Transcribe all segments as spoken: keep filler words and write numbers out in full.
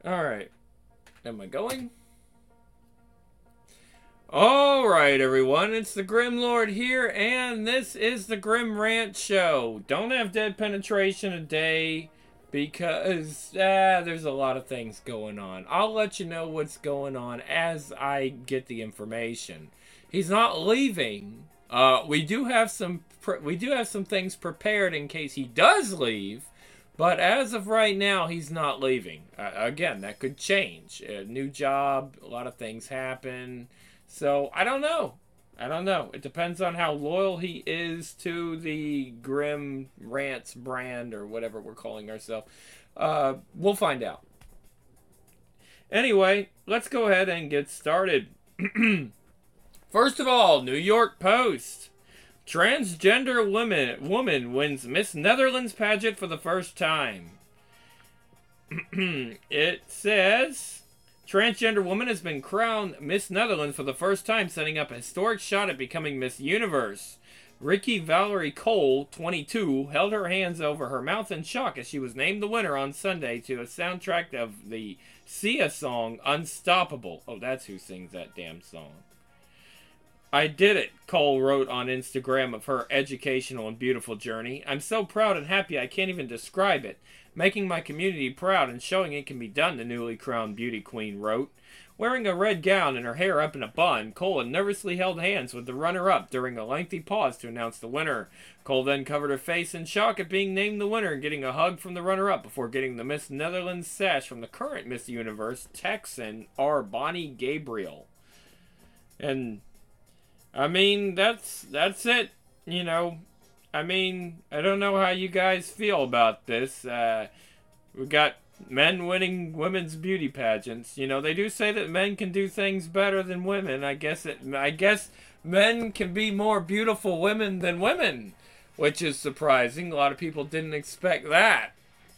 Alright. Am I going? Alright, everyone. It's the Grim Lord here, and this is the Grim Rant Show. Don't have dead penetration today because ah, there's a lot of things going on. I'll let you know what's going on as I get the information. He's not leaving. Uh, we do have some pre- we do have some things prepared in case he does leave. But as of right now, he's not leaving. Uh, again, that could change. A new job, a lot of things happen. So I don't know. I don't know. It depends on how loyal he is to the Grim Rants brand or whatever we're calling ourselves. Uh, we'll find out. Anyway, let's go ahead and get started. First of all, New York Post. Transgender woman, woman wins Miss Netherlands pageant for the first time. It says, transgender woman has been crowned Miss Netherlands for the first time, setting up a historic shot at becoming Miss Universe. Ricky Valerie Cole, twenty-two, held her hands over her mouth in shock as she was named the winner on Sunday to a soundtrack of the Sia song Unstoppable. Oh, that's who sings that damn song. I did it, Cole wrote on Instagram of her educational and beautiful journey. I'm so proud and happy I can't even describe it. Making my community proud and showing it can be done, the newly crowned beauty queen wrote. Wearing a red gown and her hair up in a bun, Cole nervously held hands with the runner-up during a lengthy pause to announce the winner. Cole then covered her face in shock at being named the winner and getting a hug from the runner-up before getting the Miss Netherlands sash from the current Miss Universe, Texan R. Bonnie Gabriel. And I mean, that's that's it. You know, I mean, I don't know how you guys feel about this. Uh, we got men winning women's beauty pageants. You know, they do say that men can do things better than women. I guess it. I guess men can be more beautiful women than women, which is surprising. A lot of people didn't expect that.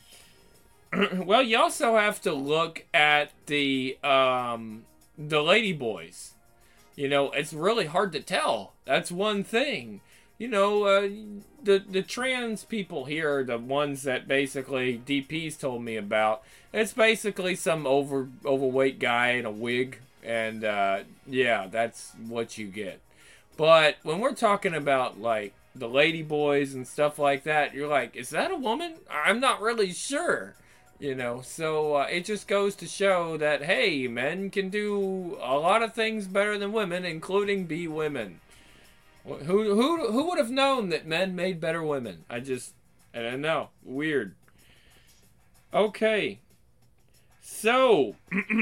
Well, you also have to look at the um, the lady boys. You know, it's really hard to tell. That's one thing. You know, uh, the the trans people here are the ones that basically D P's told me about. It's basically some over overweight guy in a wig, and uh, yeah, that's what you get. But when we're talking about like the lady boys and stuff like that, you're like, is that a woman? I'm not really sure. You know, so uh, it just goes to show that, hey, men can do a lot of things better than women, including be women. Who who who would have known that men made better women? I just, I don't know. Weird. Okay. So,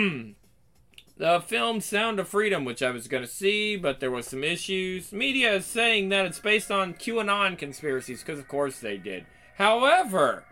the film Sound of Freedom, which I was going to see, but there was some issues. Media is saying that it's based on QAnon conspiracies, because of course they did. However,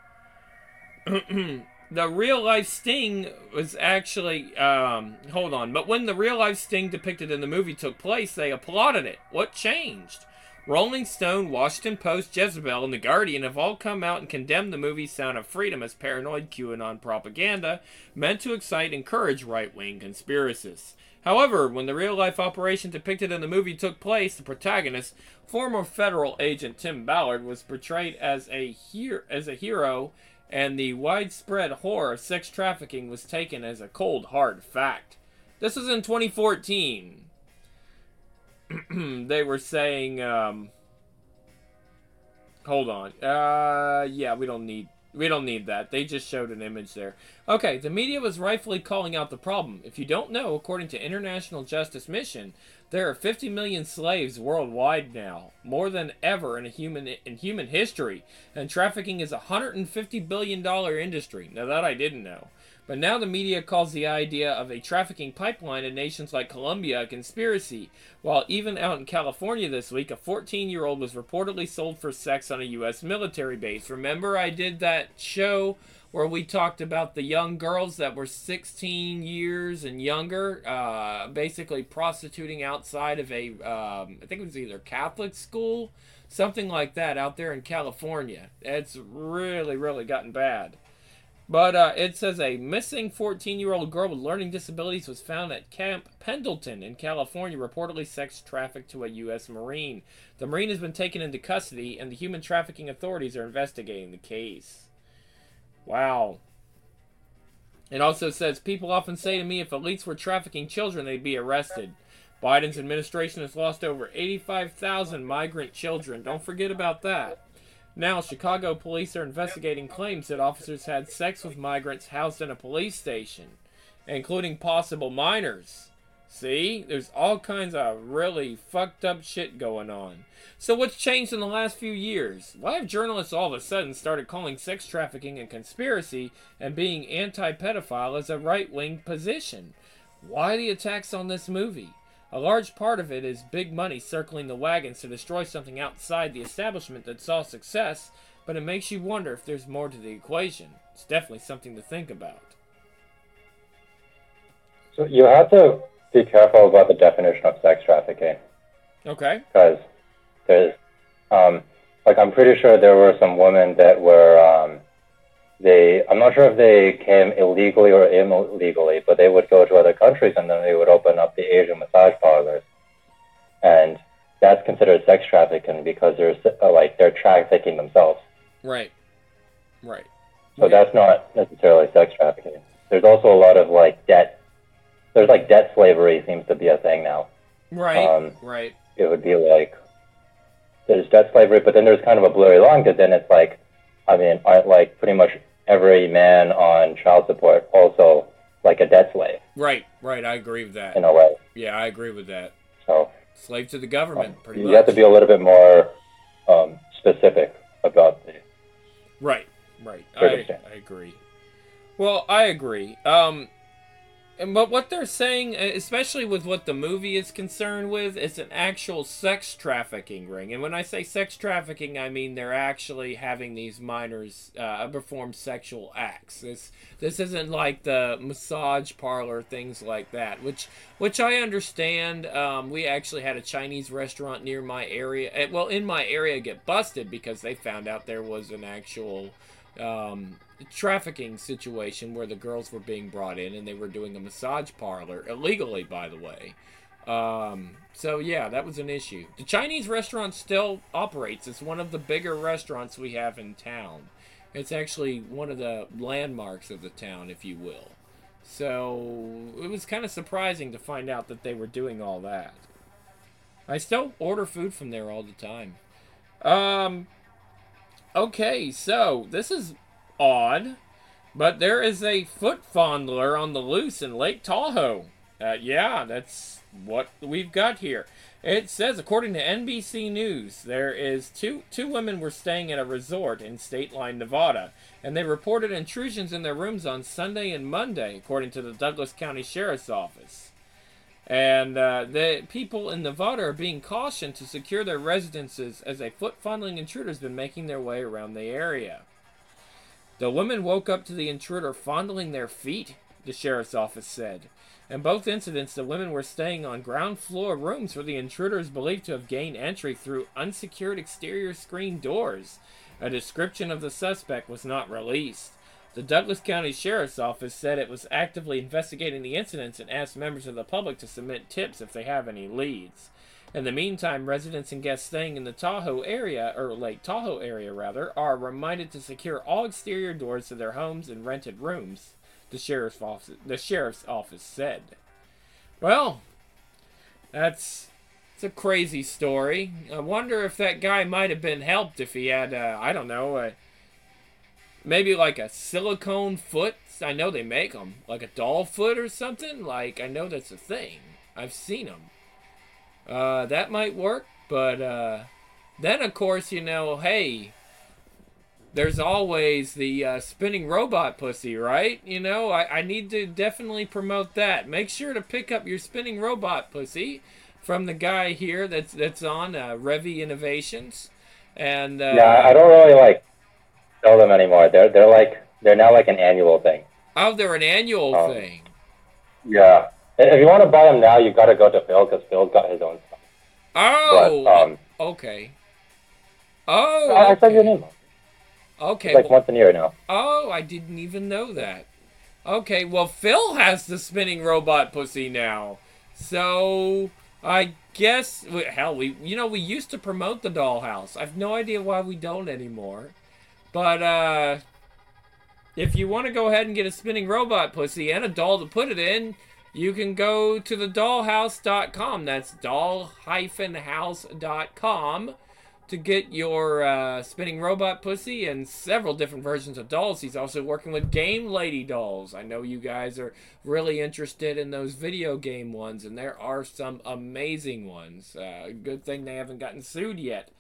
the real life Sting was actually um, hold on, but when the real life Sting depicted in the movie took place, they applauded it. What changed? Rolling Stone, Washington Post, Jezebel, and The Guardian have all come out and condemned the movie Sound of Freedom as paranoid QAnon propaganda meant to excite and encourage right-wing conspiracists. However, when the real-life operation depicted in the movie took place, the protagonist, former federal agent Tim Ballard, was portrayed as a her- as a hero, and the widespread horror of sex trafficking was taken as a cold, hard fact. This was in twenty fourteen. They were saying, um... hold on. Uh, yeah, we don't need... We don't need that. They just showed an image there. Okay, the media was rightfully calling out the problem. If you don't know, according to International Justice Mission, there are fifty million slaves worldwide now, more than ever in a human in human history, and trafficking is a one hundred fifty billion dollars industry. Now that I didn't know. But now the media calls the idea of a trafficking pipeline in nations like Colombia a conspiracy, while even out in California this week, a fourteen-year-old was reportedly sold for sex on a U S military base. Remember I did that show where we talked about the young girls that were sixteen years and younger, uh, basically prostituting outside of a, um, I think it was either Catholic school, something like that out there in California. It's really, really gotten bad. But uh, it says a missing fourteen-year-old girl with learning disabilities was found at Camp Pendleton in California, reportedly sex trafficked to a U S Marine. The Marine has been taken into custody, and the human trafficking authorities are investigating the case. Wow. It also says, people often say to me if elites were trafficking children, they'd be arrested. Biden's administration has lost over eighty-five thousand migrant children. Don't forget about that. Now, Chicago police are investigating claims that officers had sex with migrants housed in a police station, including possible minors. See? There's all kinds of really fucked up shit going on. So what's changed in the last few years? Why have journalists all of a sudden started calling sex trafficking a conspiracy and being anti-pedophile as a right-wing position? Why the attacks on this movie? A large part of it is big money circling the wagons to destroy something outside the establishment that saw success, but it makes you wonder if there's more to the equation. It's definitely something to think about. So you have to be careful about the definition of sex trafficking. Okay. Because there's, um, like, I'm pretty sure there were some women that were, um, they, I'm not sure if they came illegally or illegally, but they would go to other countries and then they would open up the Asian massage parlors. And that's considered sex trafficking because they're, uh, like, they're trafficking themselves. Right. Right. So yeah. That's not necessarily sex trafficking. There's also a lot of, like, debt. There's, like, debt slavery seems to be a thing now. Right. Um, right. It would be like, there's debt slavery, but then there's kind of a blurry line because then it's like, I mean, aren't, like, pretty much every man on child support also like a debt slave? Right, right. I agree with that. In a way. Yeah, I agree with that. So slave to the government, um, pretty you much. You have to be a little bit more um, specific about the. Right, right. I, I agree. Well, I agree. Um, and but what they're saying, especially with what the movie is concerned with, is an actual sex trafficking ring. And when I say sex trafficking, I mean they're actually having these minors uh, perform sexual acts. This this isn't like the massage parlor, things like that, which which I understand. Um, we actually had a Chinese restaurant near my area, well, in my area, get busted because they found out there was an actual Um, trafficking situation where the girls were being brought in and they were doing a massage parlor illegally, by the way. Um, so yeah, that was an issue. The Chinese restaurant still operates. It's one of the bigger restaurants we have in town. It's actually one of the landmarks of the town, if you will. So it was kind of surprising to find out that they were doing all that. I still order food from there all the time. Um, Okay, so this is odd, but there is a foot fondler on the loose in Lake Tahoe. Uh, yeah, that's what we've got here. It says, according to N B C News, there is two two women were staying at a resort in State Line, Nevada, and they reported intrusions in their rooms on Sunday and Monday, according to the Douglas County Sheriff's Office. And uh, the people in Nevada are being cautioned to secure their residences as a foot-fondling intruder has been making their way around the area. The women woke up to the intruder fondling their feet, the sheriff's office said. In both incidents, the women were staying on ground floor rooms where the intruder is believed to have gained entry through unsecured exterior screen doors. A description of the suspect was not released. The Douglas County Sheriff's Office said it was actively investigating the incidents and asked members of the public to submit tips if they have any leads. In the meantime, residents and guests staying in the Tahoe area, or Lake Tahoe area rather, are reminded to secure all exterior doors to their homes and rented rooms, the sheriff's office, the sheriff's office said. Well, that's it's a crazy story. I wonder if that guy might have been helped if he had, uh, I don't know, a maybe like a silicone foot. I know they make them. Like a doll foot or something. Like, I know that's a thing. I've seen them. Uh, that might work. But uh, then, of course, you know, hey, there's always the uh, spinning robot pussy, right? You know, I, I need to definitely promote that. Make sure to pick up your spinning robot pussy from the guy here that's, that's on uh, Revy Innovations. And uh, yeah, I don't really like sell them anymore. They're they're like they're now like an annual thing. Oh, they're an annual um, thing. Yeah, if you want to buy them now, you've got to go to Phil because Phil's got his own stuff. Oh, but, um, okay. Oh, I, okay. I said your name. Okay, it's like well, once a year now. Oh, I didn't even know that. Okay, well, Phil has the spinning robot pussy now, so I guess hell, we you know we used to promote the dollhouse. I've no idea why we don't anymore. But, uh, if you want to go ahead and get a spinning robot pussy and a doll to put it in, you can go to the dollhouse dot com. That's doll house dot com to get your uh, spinning robot pussy and several different versions of dolls. He's also working with Game Lady dolls. I know you guys are really interested in those video game ones, and there are some amazing ones. Uh, good thing they haven't gotten sued yet.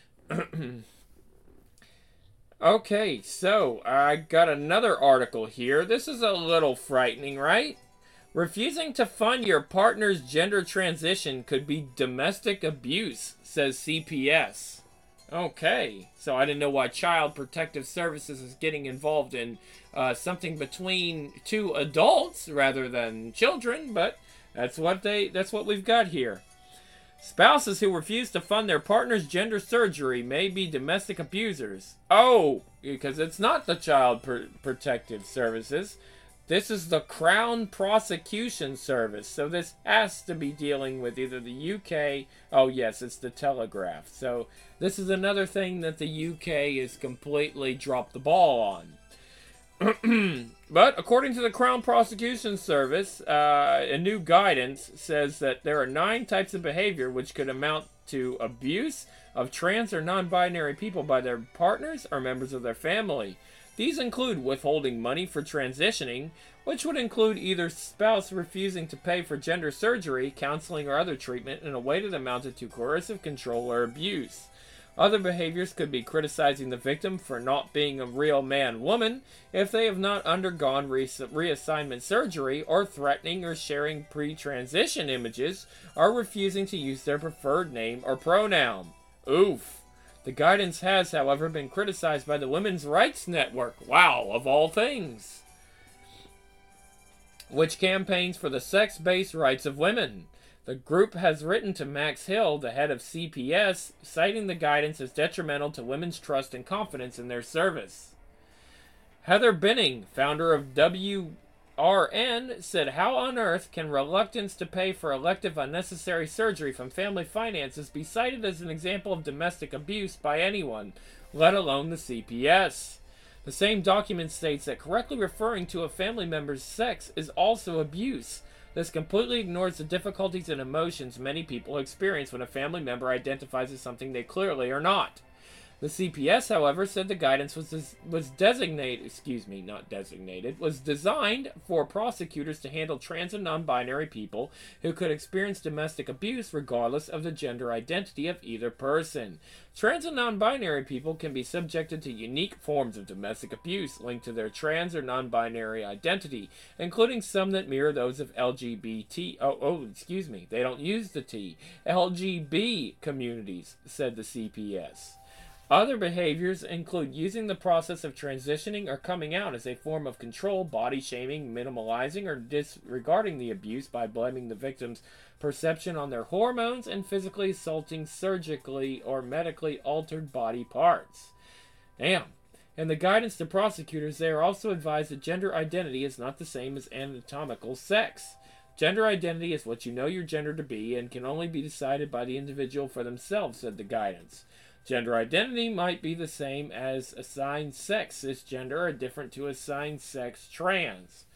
Okay, so I got another article here. This is a little frightening, right? Refusing to fund your partner's gender transition could be domestic abuse, says C P S. Okay, so I didn't know why Child Protective Services is getting involved in uh, something between two adults rather than children, but that's what they that's what we've got here. Spouses who refuse to fund their partner's gender surgery may be domestic abusers. Oh, because it's not the Child Pr- Protective Services. This is the Crown Prosecution Service. So this has to be dealing with either the U K. Oh, yes, it's the Telegraph. So this is another thing that the U K has completely dropped the ball on. But according to the Crown Prosecution Service, uh, a new guidance says that there are nine types of behavior which could amount to abuse of trans or non-binary people by their partners or members of their family. These include withholding money for transitioning, which would include either spouse refusing to pay for gender surgery, counseling, or other treatment in a way that amounted to coercive control or abuse. Other behaviors could be criticizing the victim for not being a real man-woman if they have not undergone re- reassignment surgery, or threatening or sharing pre-transition images, or refusing to use their preferred name or pronoun. Oof. The guidance has, however, been criticized by the Women's Rights Network, wow, of all things, which campaigns for the sex-based rights of women. The group has written to Max Hill, the head of C P S, citing the guidance as detrimental to women's trust and confidence in their service. Heather Benning, founder of W R N, said, "How on earth can reluctance to pay for elective unnecessary surgery from family finances be cited as an example of domestic abuse by anyone, let alone the C P S? The same document states that correctly referring to a family member's sex is also abuse. This completely ignores the difficulties and emotions many people experience when a family member identifies as something they clearly are not." The C P S, however, said the guidance was des- was designated, excuse me, not designated, was designed for prosecutors to handle trans and non-binary people who could experience domestic abuse regardless of the gender identity of either person. Trans and non-binary people can be subjected to unique forms of domestic abuse linked to their trans or non-binary identity, including some that mirror those of L G B T, oh, oh, excuse me, they don't use the T, L G B communities, said the C P S. Other behaviors include using the process of transitioning or coming out as a form of control, body shaming, minimalizing, or disregarding the abuse by blaming the victim's perception on their hormones, and physically assaulting surgically or medically altered body parts. Damn. In the guidance to prosecutors, they are also advised that gender identity is not the same as anatomical sex. Gender identity is what you know your gender to be and can only be decided by the individual for themselves, said the guidance. Gender identity might be the same as assigned sex cisgender or different to assigned sex trans.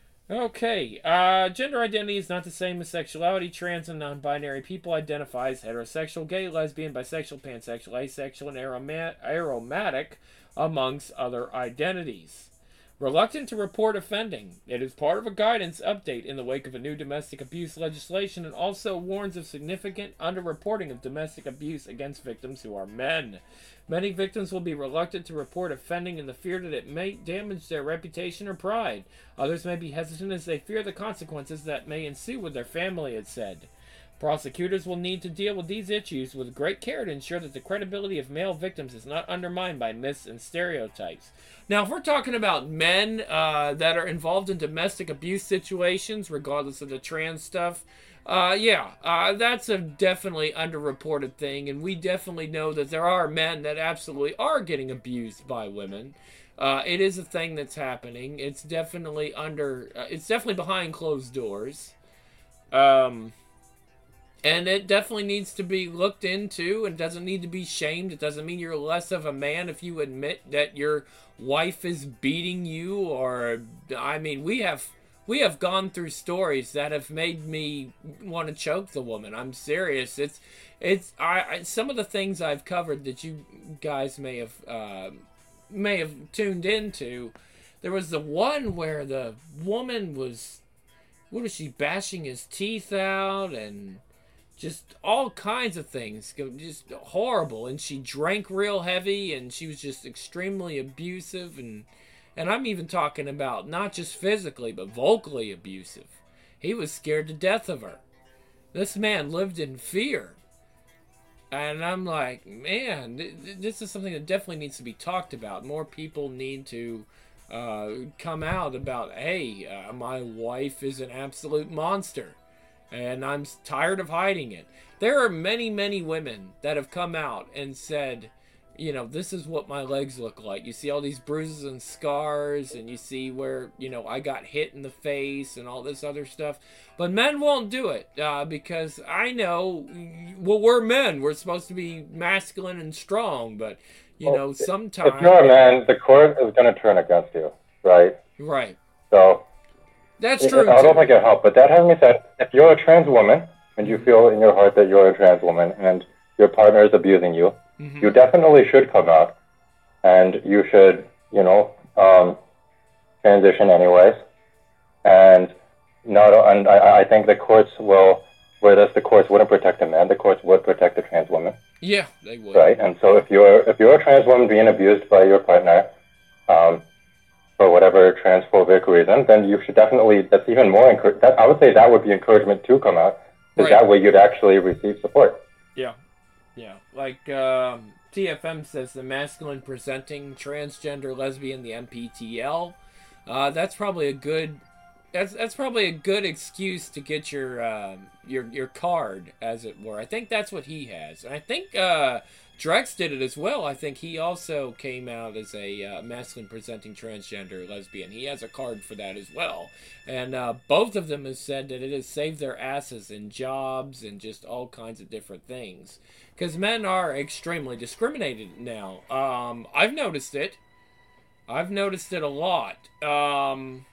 Okay, uh, gender identity is not the same as sexuality. Trans and non-binary people identify as heterosexual, gay, lesbian, bisexual, pansexual, asexual, and aroma- aromatic, amongst other identities. Reluctant to report offending. It is part of a guidance update in the wake of a new domestic abuse legislation, and also warns of significant underreporting of domestic abuse against victims who are men. Many victims will be reluctant to report offending in the fear that it may damage their reputation or pride. Others may be hesitant as they fear the consequences that may ensue with their family, it said. Prosecutors will need to deal with these issues with great care to ensure that the credibility of male victims is not undermined by myths and stereotypes. Now, if we're talking about men uh, that are involved in domestic abuse situations, regardless of the trans stuff, uh, yeah, uh, that's a definitely underreported thing, and we definitely know that there are men that absolutely are getting abused by women. Uh, it is a thing that's happening. It's definitely under, uh, it's definitely behind closed doors. Um... And it definitely needs to be looked into and doesn't need to be shamed. It doesn't mean you're less of a man if you admit that your wife is beating you, or I mean, we have we have gone through stories that have made me want to choke the woman. I'm serious. It's it's I, I some of the things I've covered that you guys may have uh, may have tuned into. There was the one where the woman was, what was she, bashing his teeth out and just all kinds of things, just horrible. And she drank real heavy, and she was just extremely abusive, and and I'm even talking about not just physically but vocally abusive. He was scared to death of her. This man lived in fear, and I'm like, man, th- this is something that definitely needs to be talked about. More people need to uh, come out about, hey, uh, my wife is an absolute monster. And I'm tired of hiding it. There are many, many women that have come out and said, you know, this is what my legs look like. You see all these bruises and scars, and you see where, you know, I got hit in the face and all this other stuff. But men won't do it uh, because I know, well, we're men. We're supposed to be masculine and strong. But, you well, know, sometimes... If you're a man, the court is going to turn against you, right? Right. So... That's true. I don't think it helped, but that having been said, if you're a trans woman and you feel in your heart that you're a trans woman and your partner is abusing you, mm-hmm. you definitely should come out, and you should, you know, um, transition anyways. And not, and I, I think the courts will, whereas the courts wouldn't protect the man, the courts would protect the trans woman. Yeah, they would. Right, and so if you're if you're a trans woman being abused by your partner, um. for whatever transphobic reason, then you should definitely, that's even more, encourage, that, I would say that would be encouragement to come out, because right. that way you'd actually receive support. Yeah, yeah. Like um, T F M says, the masculine presenting transgender lesbian, the M P T L, uh, that's probably a good, that's that's probably a good excuse to get your, uh, your, your card, as it were. I think that's what he has. And I think uh, Drex did it as well. I think he also came out as a uh, masculine presenting transgender lesbian. He has a card for that as well. And uh, both of them have said that it has saved their asses in jobs and just all kinds of different things. Because men are extremely discriminated now. Um, I've noticed it. I've noticed it a lot. Um,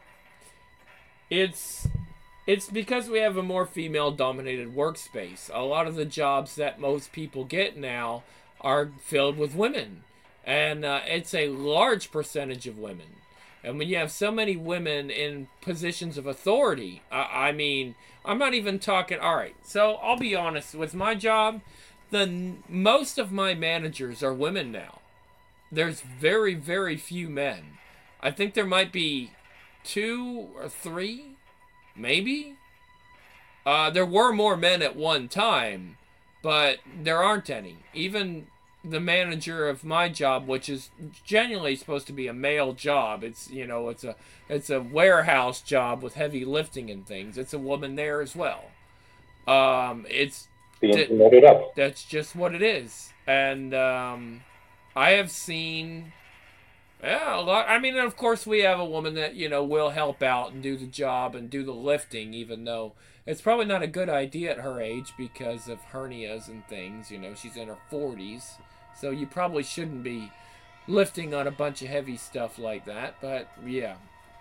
it's... It's because we have a more female-dominated workspace. A lot of the jobs that most people get now are filled with women. And uh, it's a large percentage of women. And when you have so many women in positions of authority, uh, I mean, I'm not even talking... All right, so I'll be honest. With my job, the most of my managers are women now. There's very, very few men. I think there might be two or three... Maybe? Uh, there were more men at one time, but there aren't any. Even the manager of my job, which is genuinely supposed to be a male job, it's, you know, it's a it's a warehouse job with heavy lifting and things. It's a woman there as well. Um, it's d- up. That's just what it is. And um, I have seen... Yeah, a lot. I mean, of course, we have a woman that, you know, will help out and do the job and do the lifting, even though it's probably not a good idea at her age because of hernias and things. You know, she's in her forties, so you probably shouldn't be lifting on a bunch of heavy stuff like that. But, yeah.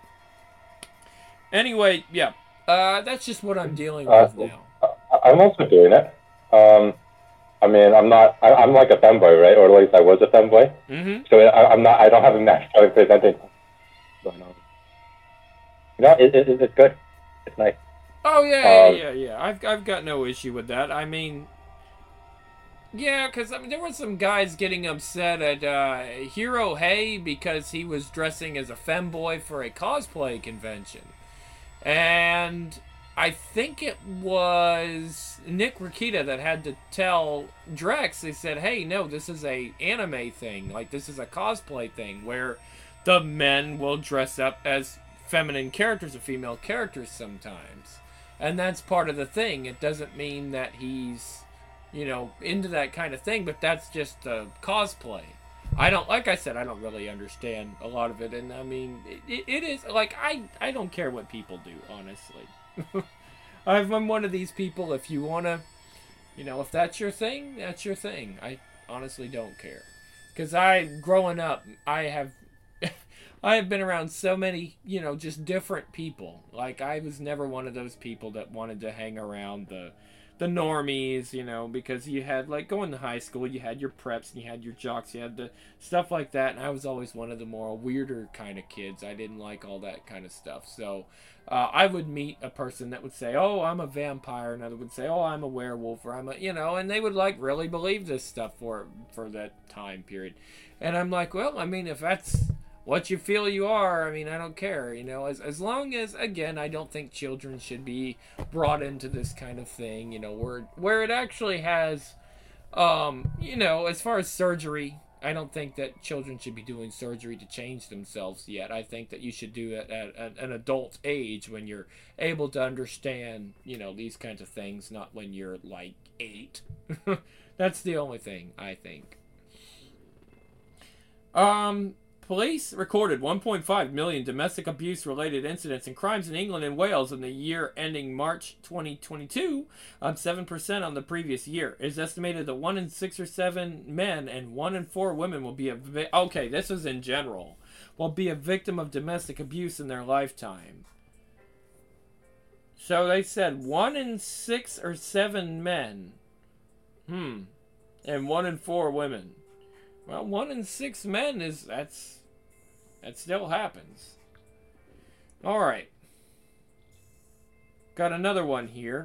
Anyway, yeah. Uh, that's just what I'm dealing with uh, now. I'm also doing it. Um... I mean, I'm not, I, I'm like a femboy, right? Or at least I was a femboy. Mm-hmm. So I, I'm not, I don't have a masculine presenting. But, um, you know, it, it, it's good. It's nice. Oh, yeah, um, yeah, yeah, yeah. I've, I've got no issue with that. I mean, yeah, because I mean, there were some guys getting upset at uh, Hiro Hey because he was dressing as a femboy for a cosplay convention. And I think it was Nick Rikita that had to tell Drex, they said, hey, no, this is a anime thing. Like, this is a cosplay thing where the men will dress up as feminine characters or female characters sometimes. And that's part of the thing. It doesn't mean that he's, you know, into that kind of thing, but that's just a cosplay. I don't, like I said, I don't really understand a lot of it. And, I mean, it, it is, like, I, I don't care what people do, honestly. I'm one of these people. If you wanna, you know, if that's your thing, that's your thing. I honestly don't care, because I, growing up, I have, I have been around so many, you know, just different people. Like, I was never one of those people that wanted to hang around the the normies, you know, because you had, like, going to high school, you had your preps and you had your jocks, you had the stuff like that, and I was always one of the more weirder kind of kids. I didn't like all that kind of stuff. So uh, I would meet a person that would say, oh, I'm a vampire, another would say, oh, I'm a werewolf, or I'm a, you know, and they would, like, really believe this stuff for for that time period. And I'm like, well, I mean, if that's what you feel you are, I mean, I don't care, you know, as as long as, again, I don't think children should be brought into this kind of thing, you know, where where it actually has, um, you know, as far as surgery, I don't think that children should be doing surgery to change themselves yet. I think that you should do it at, at an adult age, when you're able to understand, you know, these kinds of things, not when you're like eight. That's the only thing, I think. Um, Police recorded one point five million domestic abuse-related incidents and crimes in England and Wales in the year ending March twenty twenty-two, up seven percent on the previous year. It is estimated that one in six or seven men and one in four women will be a vi- okay. This is in general, will be a victim of domestic abuse in their lifetime. So they said one in six or seven men, hmm, and one in four women. Well, one in six men is that's. That still happens. Alright. Got another one here.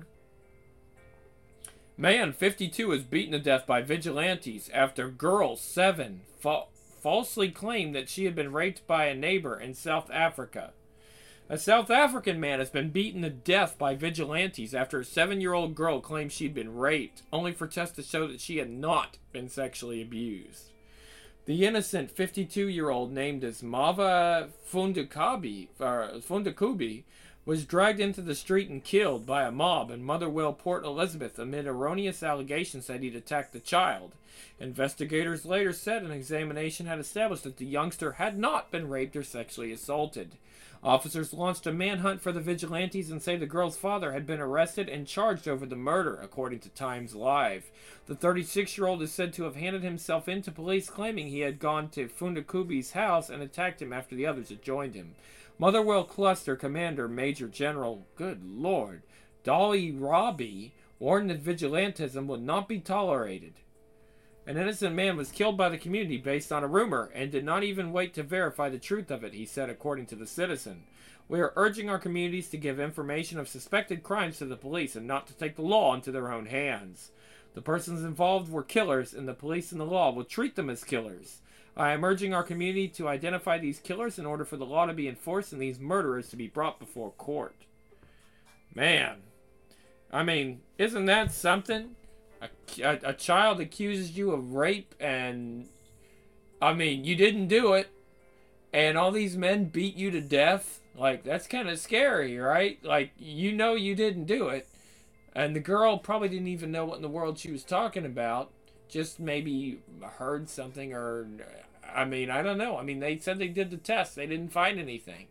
Man, fifty-two, is beaten to death by vigilantes after girl, seven, fa- falsely claimed that she had been raped by a neighbor in South Africa. A South African man has been beaten to death by vigilantes after a seven-year-old girl claimed she'd been raped, only for tests to show that she had not been sexually abused. The innocent fifty-two-year-old, named as Mava Fundakabi, or Fundakubi, was dragged into the street and killed by a mob in Motherwell, Port Elizabeth, amid erroneous allegations that he'd attacked the child. Investigators later said an examination had established that the youngster had not been raped or sexually assaulted. Officers launched a manhunt for the vigilantes and say the girl's father had been arrested and charged over the murder, according to Times Live. The thirty-six-year-old is said to have handed himself in to police, claiming he had gone to Fundakubi's house and attacked him after the others had joined him. Motherwell Cluster Commander Major General, good lord, Dolly Robbie, warned that vigilantism would not be tolerated. An innocent man was killed by the community based on a rumor and did not even wait to verify the truth of it, he said, according to the Citizen. We are urging our communities to give information of suspected crimes to the police and not to take the law into their own hands. The persons involved were killers, and the police and the law will treat them as killers. I am urging our community to identify these killers in order for the law to be enforced and these murderers to be brought before court. Man, I mean, isn't that something? A, a, a child accuses you of rape, and I mean, you didn't do it, and all these men beat you to death. Like, that's kind of scary, right? Like, you know you didn't do it, and the girl probably didn't even know what in the world she was talking about. Just maybe heard something, or I mean, I don't know. I mean, they said they did the test. They didn't find anything.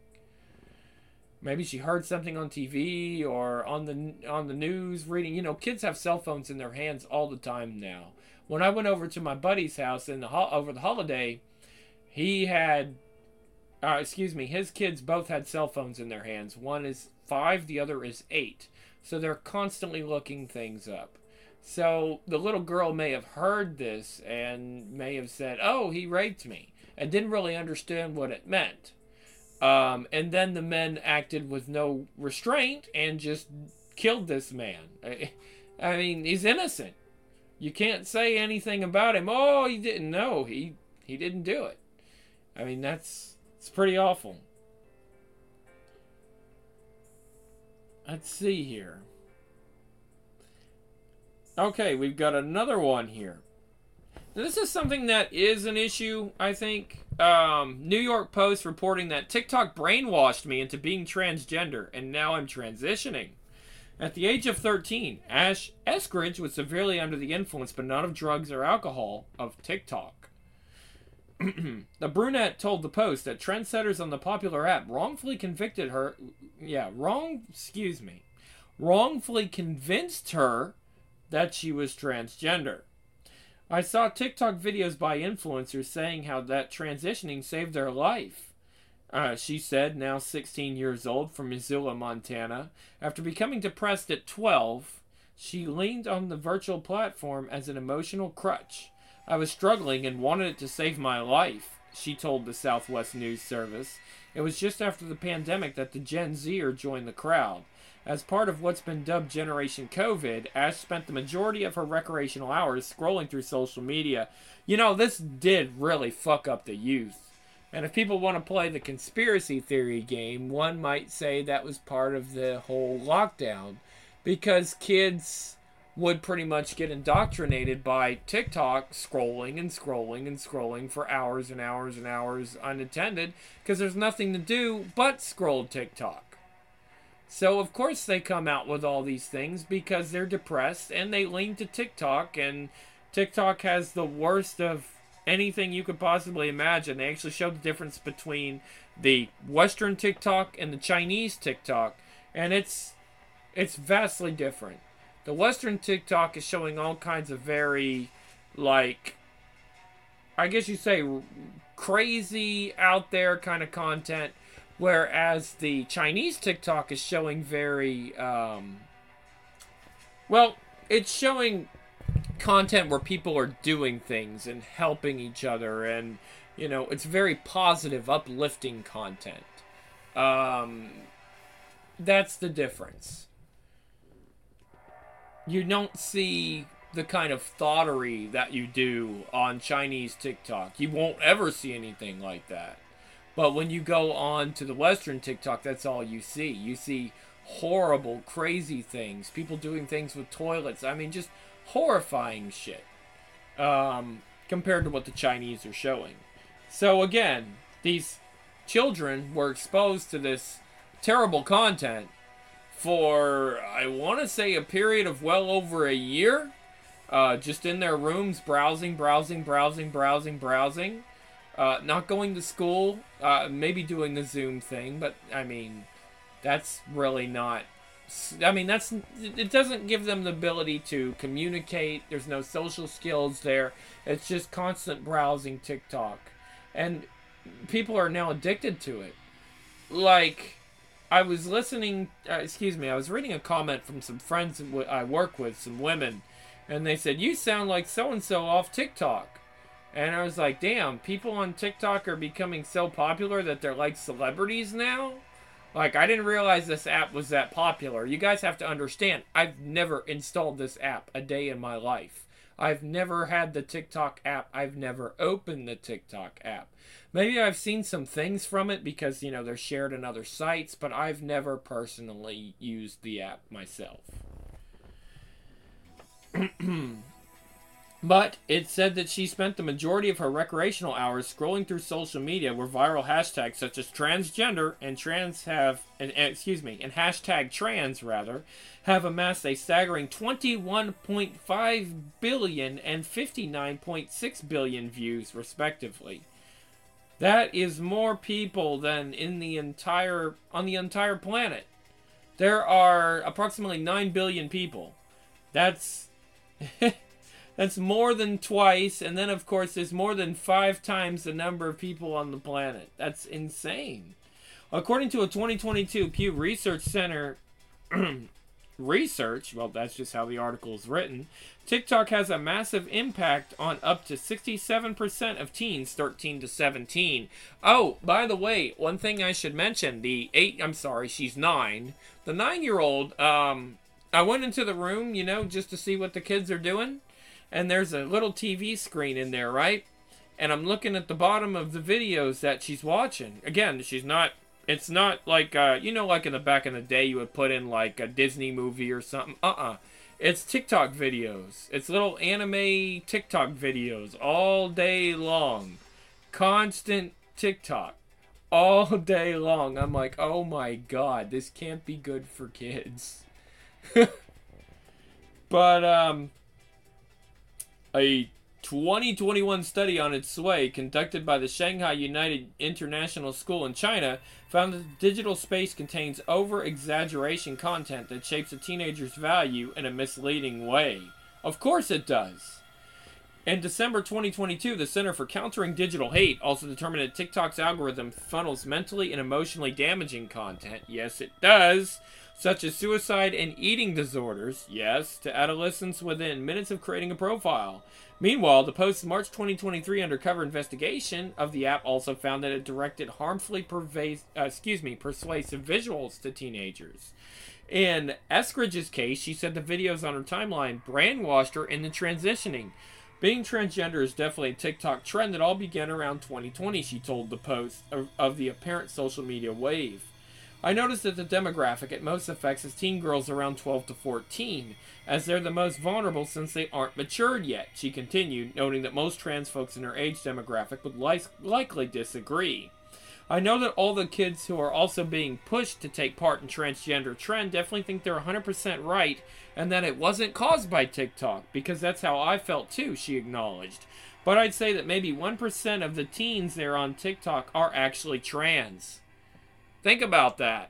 Maybe she heard something on T V or on the on the news, reading. You know, kids have cell phones in their hands all the time now. When I went over to my buddy's house in the ho- over the holiday, he had, uh, excuse me, his kids both had cell phones in their hands. One is five, the other is eight. So they're constantly looking things up. So the little girl may have heard this and may have said, "Oh, he raped me," and didn't really understand what it meant. Um, and then the men acted with no restraint and just killed this man. I, I mean, he's innocent. You can't say anything about him. Oh, he didn't know. He he didn't do it. I mean, that's it's pretty awful. Let's see here. Okay, we've got another one here. This is something that is an issue, I think. Um, New York Post reporting that TikTok brainwashed me into being transgender, and now I'm transitioning. At the age of thirteen, Ash Eskridge was severely under the influence, but not of drugs or alcohol, of TikTok. The brunette told the Post that trendsetters on the popular app wrongfully convicted her... Yeah, wrong... Excuse me. wrongfully convinced her that she was transgender. I saw TikTok videos by influencers saying how that transitioning saved their life. Uh, she said, now sixteen years old, from Missoula, Montana. After becoming depressed at twelve, she leaned on the virtual platform as an emotional crutch. I was struggling and wanted it to save my life, she told the Southwest News Service. It was just after the pandemic that the Gen Zer joined the crowd. As part of what's been dubbed Generation COVID, Ash spent the majority of her recreational hours scrolling through social media. You know, this did really fuck up the youth. And if people want to play the conspiracy theory game, one might say that was part of the whole lockdown. Because kids would pretty much get indoctrinated by TikTok scrolling and scrolling and scrolling for hours and hours and hours unattended. Because there's nothing to do but scroll TikTok. So, of course, they come out with all these things because they're depressed and they lean to TikTok. And TikTok has the worst of anything you could possibly imagine. They actually show the difference between the Western TikTok and the Chinese TikTok. And it's it's vastly different. The Western TikTok is showing all kinds of very, like, I guess you say, crazy, out there kind of content. Whereas the Chinese TikTok is showing very, um, well, it's showing content where people are doing things and helping each other. And, you know, it's very positive, uplifting content. Um, that's the difference. You don't see the kind of thoughterly that you do on Chinese TikTok. You won't ever see anything like that. But when you go on to the Western TikTok, that's all you see. You see horrible, crazy things. People doing things with toilets. I mean, just horrifying shit. Um, compared to what the Chinese are showing. So again, these children were exposed to this terrible content for, I want to say, a period of well over a year. Uh, just in their rooms, browsing, browsing, browsing, browsing, browsing. Uh, not going to school, uh, maybe doing the Zoom thing, but, I mean, that's really not, I mean, that's, it doesn't give them the ability to communicate. There's no social skills there. It's just constant browsing TikTok. And people are now addicted to it. Like, I was listening, uh, excuse me, I was reading a comment from some friends I work with, some women, and they said, you sound like so-and-so off TikTok. And I was like, damn, people on TikTok are becoming so popular that they're like celebrities now? Like, I didn't realize this app was that popular. You guys have to understand, I've never installed this app a day in my life. I've never had the TikTok app. I've never opened the TikTok app. Maybe I've seen some things from it because, you know, they're shared in other sites, but I've never personally used the app myself. But it said that she spent the majority of her recreational hours scrolling through social media where viral hashtags such as transgender and trans have, and, excuse me, and hashtag trans rather, have amassed a staggering twenty-one point five billion and fifty-nine point six billion views respectively. That is more people than in the entire, on the entire planet. There are approximately nine billion people. That's... That's more than twice, and then, of course, there's more than five times the number of people on the planet. That's insane. According to a twenty twenty-two Pew Research Center research, well, that's just how the article is written, TikTok has a massive impact on up to sixty-seven percent of teens thirteen to seventeen. Oh, by the way, one thing I should mention, the eight, I'm sorry, she's nine. The nine-year-old, um, I went into the room, you know, just to see what the kids are doing. And there's a little T V screen in there, right? And I'm looking at the bottom of the videos that she's watching. Again, she's not, it's not like, uh, you know, like in the back in the day you would put in like a Disney movie or something. Uh-uh. It's TikTok videos. It's little anime TikTok videos all day long. Constant TikTok. All day long. I'm like, oh my god, this can't be good for kids. But, um... a twenty twenty-one study on its way conducted by the Shanghai United International School in China found that the digital space contains over-exaggeration content that shapes a teenager's value in a misleading way. Of course it does. In December twenty twenty-two, the Center for Countering Digital Hate also determined that TikTok's algorithm funnels mentally and emotionally damaging content. Yes, it does. Such as suicide and eating disorders. Yes, to adolescents within minutes of creating a profile. Meanwhile, the post's March twenty twenty-three undercover investigation of the app also found that it directed harmfully pervasive, uh, excuse me, persuasive visuals to teenagers. In Eskridge's case, she said the videos on her timeline brainwashed her into transitioning. Being transgender is definitely a TikTok trend that all began around twenty twenty, she told the Post, of, of the apparent social media wave. I noticed that the demographic it most affects is teen girls around twelve to fourteen, as they're the most vulnerable since they aren't matured yet, she continued, noting that most trans folks in her age demographic would li- likely disagree. I know that all the kids who are also being pushed to take part in transgender trend definitely think they're one hundred percent right and that it wasn't caused by TikTok, because that's how I felt too, she acknowledged. But I'd say that maybe one percent of the teens there on TikTok are actually trans. Think about that.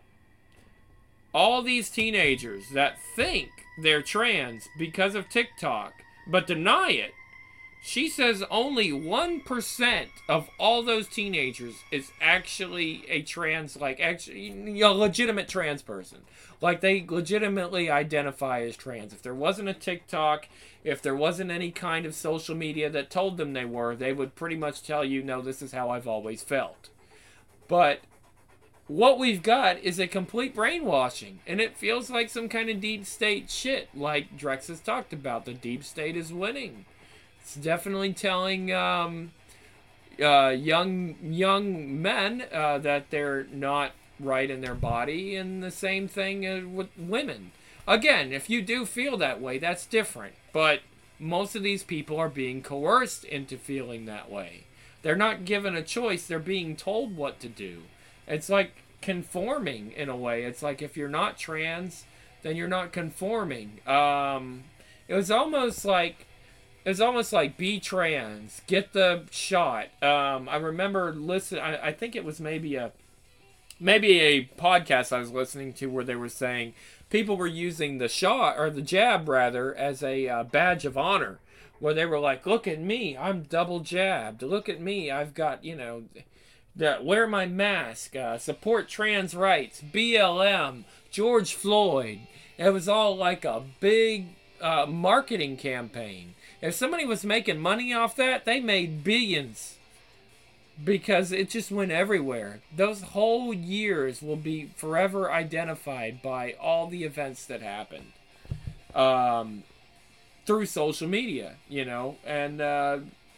All these teenagers that think they're trans because of TikTok, but deny it. She says only one percent of all those teenagers is actually a trans, like, actually a legitimate trans person. Like, they legitimately identify as trans. If there wasn't a TikTok, if there wasn't any kind of social media that told them they were, they would pretty much tell you, no, this is how I've always felt. But what we've got is a complete brainwashing, and it feels like some kind of deep state shit, like Drex has talked about. The deep state is winning. It's definitely telling um, uh, young young men uh, that they're not right in their body, and the same thing uh, with women. Again, if you do feel that way, that's different. But most of these people are being coerced into feeling that way. They're not given a choice. They're being told what to do. It's like conforming in a way. It's like if you're not trans, then you're not conforming. Um, it was almost like it was almost like be trans, get the shot. Um, I remember listen. I, I think it was maybe a maybe a podcast I was listening to where they were saying people were using the shot or the jab rather as a uh, badge of honor, where they were like, "Look at me, I'm double jabbed. Look at me, I've got you know." The, wear my mask, uh, support trans rights, B L M, George Floyd. It was all like a big uh, marketing campaign. If somebody was making money off that, they made billions because it just went everywhere. Those whole years will be forever identified by all the events that happened um, through social media, you know, and uh,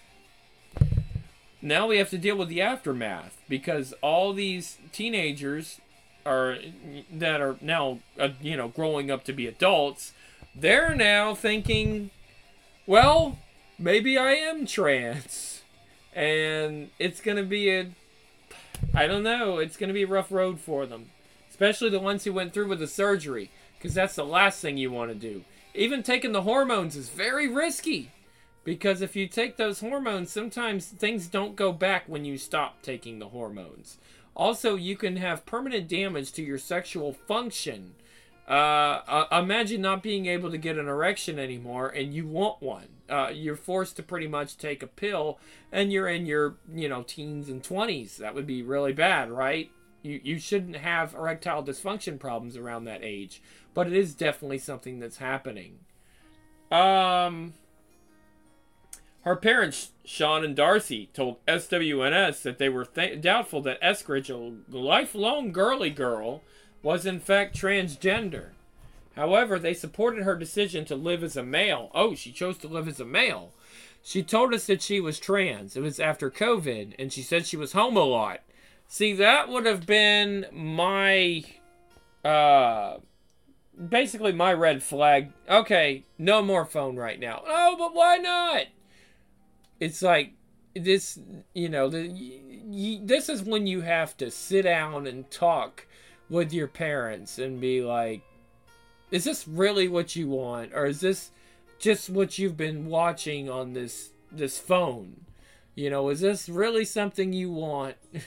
now we have to deal with the aftermath because all these teenagers are that are now uh, you know growing up to be adults. They're now thinking, well, maybe I am trans, and it's gonna be a I don't know. It's gonna be a rough road for them, especially the ones who went through with the surgery, because that's the last thing you want to do. Even taking the hormones is very risky. Because if you take those hormones, sometimes things don't go back when you stop taking the hormones. Also, you can have permanent damage to your sexual function. Uh, uh, imagine not being able to get an erection anymore and you want one. Uh, you're forced to pretty much take a pill and you're in your, you know, teens and twenties. That would be really bad, right? You, you shouldn't have erectile dysfunction problems around that age. But it is definitely something that's happening. Um... Her parents, Sean and Darcy, told S W N S that they were th- doubtful that Eskridge, a lifelong girly girl, was in fact transgender. However, they supported her decision to live as a male. Oh, she chose to live as a male. She told us that she was trans. It was after COVID, and she said she was home a lot. See, that would have been my, uh, basically my red flag. Okay, no more phone right now. Oh, but why not? It's like this, you know, the, y- this is when you have to sit down and talk with your parents and be like, is this really what you want? Or is this just what you've been watching on this, this phone? You know, is this really something you want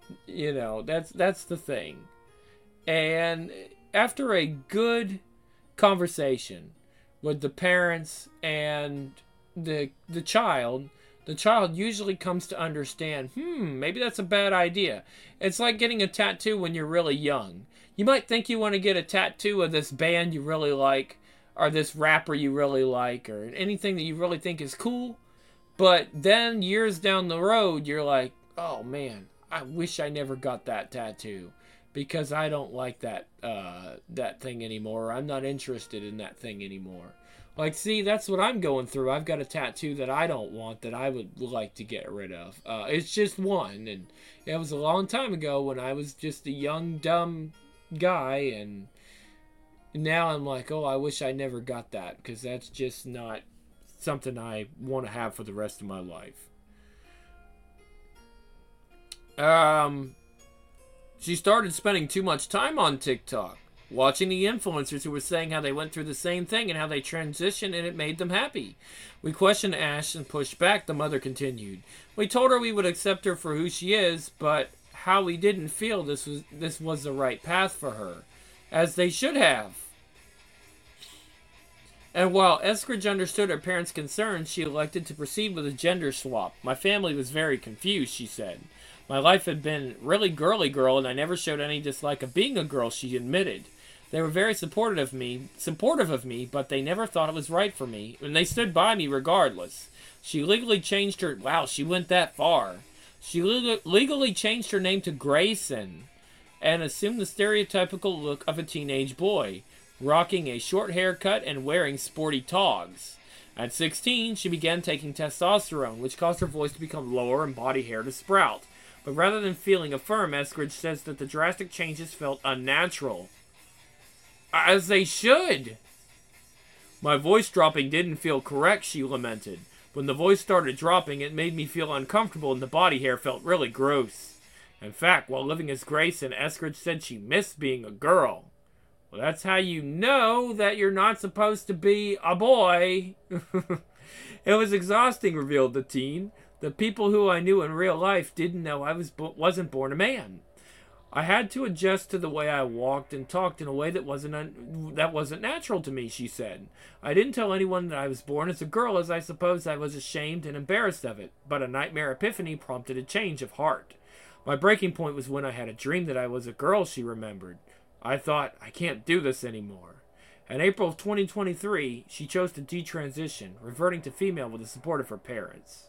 You know, that's that's the thing. And after a good conversation with the parents and the the child, the child usually comes to understand, hmm, maybe that's a bad idea. It's like getting a tattoo when you're really young. You might think you want to get a tattoo of this band you really like, or this rapper you really like, or anything that you really think is cool. But then years down the road, you're like, oh man, I wish I never got that tattoo because I don't like that uh, that thing anymore. I'm not interested in that thing anymore. Like, see, that's what I'm going through. I've got a tattoo that I don't want that I would like to get rid of. Uh, it's just one, and it was a long time ago when I was just a young, dumb guy, and now I'm like, oh, I wish I never got that because that's just not something I want to have for the rest of my life. Um, she started spending too much time on TikTok, watching the influencers who were saying how they went through the same thing and how they transitioned and it made them happy. We questioned Ash and pushed back, the mother continued. We told her we would accept her for who she is, but how we didn't feel this was this was the right path for her, as they should have. And while Eskridge understood her parents' concerns, she elected to proceed with a gender swap. My family was very confused, she said. My life had been really girly girl, and I never showed any dislike of being a girl, she admitted. They were very supportive of me, supportive of me, but they never thought it was right for me, and they stood by me regardless. She legally changed her... Wow, she went that far. She leg- legally changed her name to Grayson and assumed the stereotypical look of a teenage boy, rocking a short haircut and wearing sporty togs. At sixteen, she began taking testosterone, which caused her voice to become lower and body hair to sprout. But rather than feeling affirmed, Eskridge says that the drastic changes felt unnatural. As they should! My voice dropping didn't feel correct, she lamented. When the voice started dropping, it made me feel uncomfortable and the body hair felt really gross. In fact, while living as Grayson, Eskridge said she missed being a girl. Well, that's how you know that you're not supposed to be a boy. It was exhausting, revealed the teen. The people who I knew in real life didn't know I was wasn't born a man. I had to adjust to the way I walked and talked in a way that wasn't un- that wasn't natural to me, she said. I didn't tell anyone that I was born as a girl, as I suppose I was ashamed and embarrassed of it, but a nightmare epiphany prompted a change of heart. My breaking point was when I had a dream that I was a girl, she remembered. I thought, I can't do this anymore. In April of twenty twenty-three, she chose to detransition, reverting to female with the support of her parents.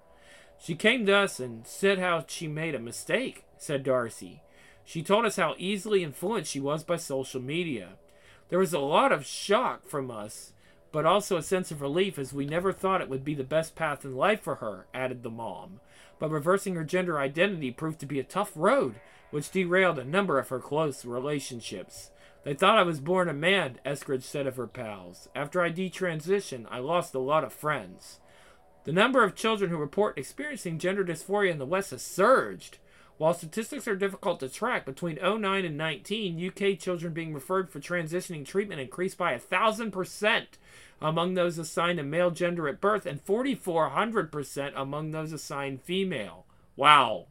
She came to us and said how she made a mistake, said Darcy. She told us how easily influenced she was by social media. There was a lot of shock from us, but also a sense of relief as we never thought it would be the best path in life for her, added the mom. But reversing her gender identity proved to be a tough road, which derailed a number of her close relationships. They thought I was born a man, Eskridge said of her pals. After I detransitioned, I lost a lot of friends. The number of children who report experiencing gender dysphoria in the West has surged. While statistics are difficult to track, between oh nine and nineteen, U K children being referred for transitioning treatment increased by one thousand percent among those assigned a male gender at birth and four thousand four hundred percent among those assigned female. Wow.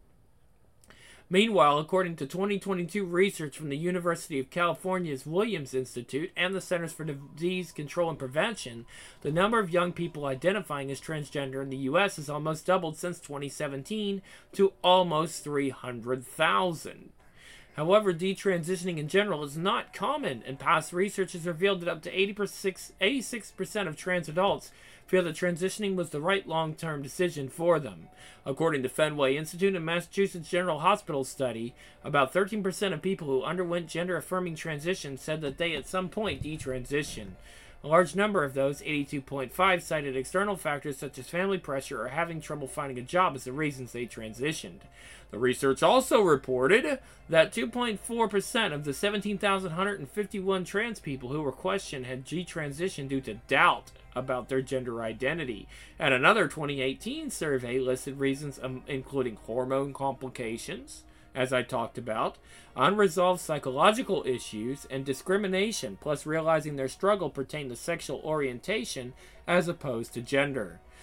Meanwhile, according to twenty twenty-two research from the University of California's Williams Institute and the Centers for Disease Control and Prevention, the number of young people identifying as transgender in the U S has almost doubled since twenty seventeen to almost three hundred thousand. However, detransitioning in general is not common, and past research has revealed that up to eighty-six percent of trans adults feel that transitioning was the right long-term decision for them. According to Fenway Institute and Massachusetts General Hospital study, about thirteen percent of people who underwent gender-affirming transition said that they at some point detransitioned. A large number of those, eighty-two point five, cited external factors such as family pressure or having trouble finding a job as the reasons they transitioned. The research also reported that two point four percent of the seventeen thousand one hundred fifty-one trans people who were questioned had detransitioned due to doubt about their gender identity. And another twenty eighteen survey listed reasons um, including hormone complications, as I talked about, unresolved psychological issues, and discrimination, plus realizing their struggle pertained to sexual orientation as opposed to gender.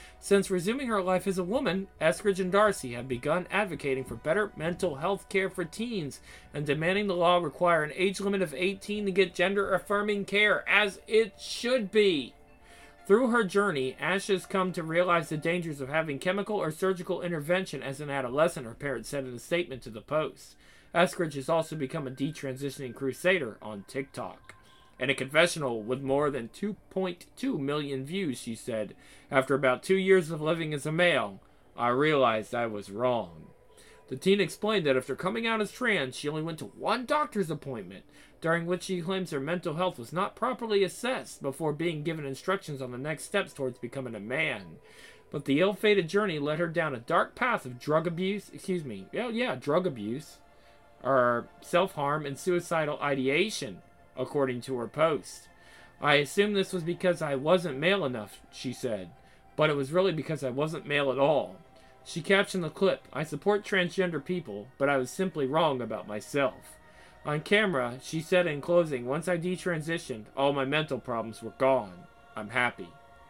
Since resuming her life as a woman, Eskridge and Darcy have begun advocating for better mental health care for teens and demanding the law require an age limit of eighteen to get gender-affirming care, as it should be. Through her journey, Ash has come to realize the dangers of having chemical or surgical intervention as an adolescent, her parents said in a statement to the Post. Eskridge has also become a detransitioning crusader on TikTok. In a confessional with more than two point two million views, she said, "After about two years of living as a male, I realized I was wrong." The teen explained that after coming out as trans, she only went to one doctor's appointment, during which she claims her mental health was not properly assessed before being given instructions on the next steps towards becoming a man. But the ill-fated journey led her down a dark path of drug abuse, excuse me, yeah, yeah, drug abuse, or self-harm and suicidal ideation, according to her post. "I assumed this was because I wasn't male enough," she said, "but it was really because I wasn't male at all." She captioned the clip, "I support transgender people, but I was simply wrong about myself." On camera, she said in closing, "Once I detransitioned, all my mental problems were gone. I'm happy."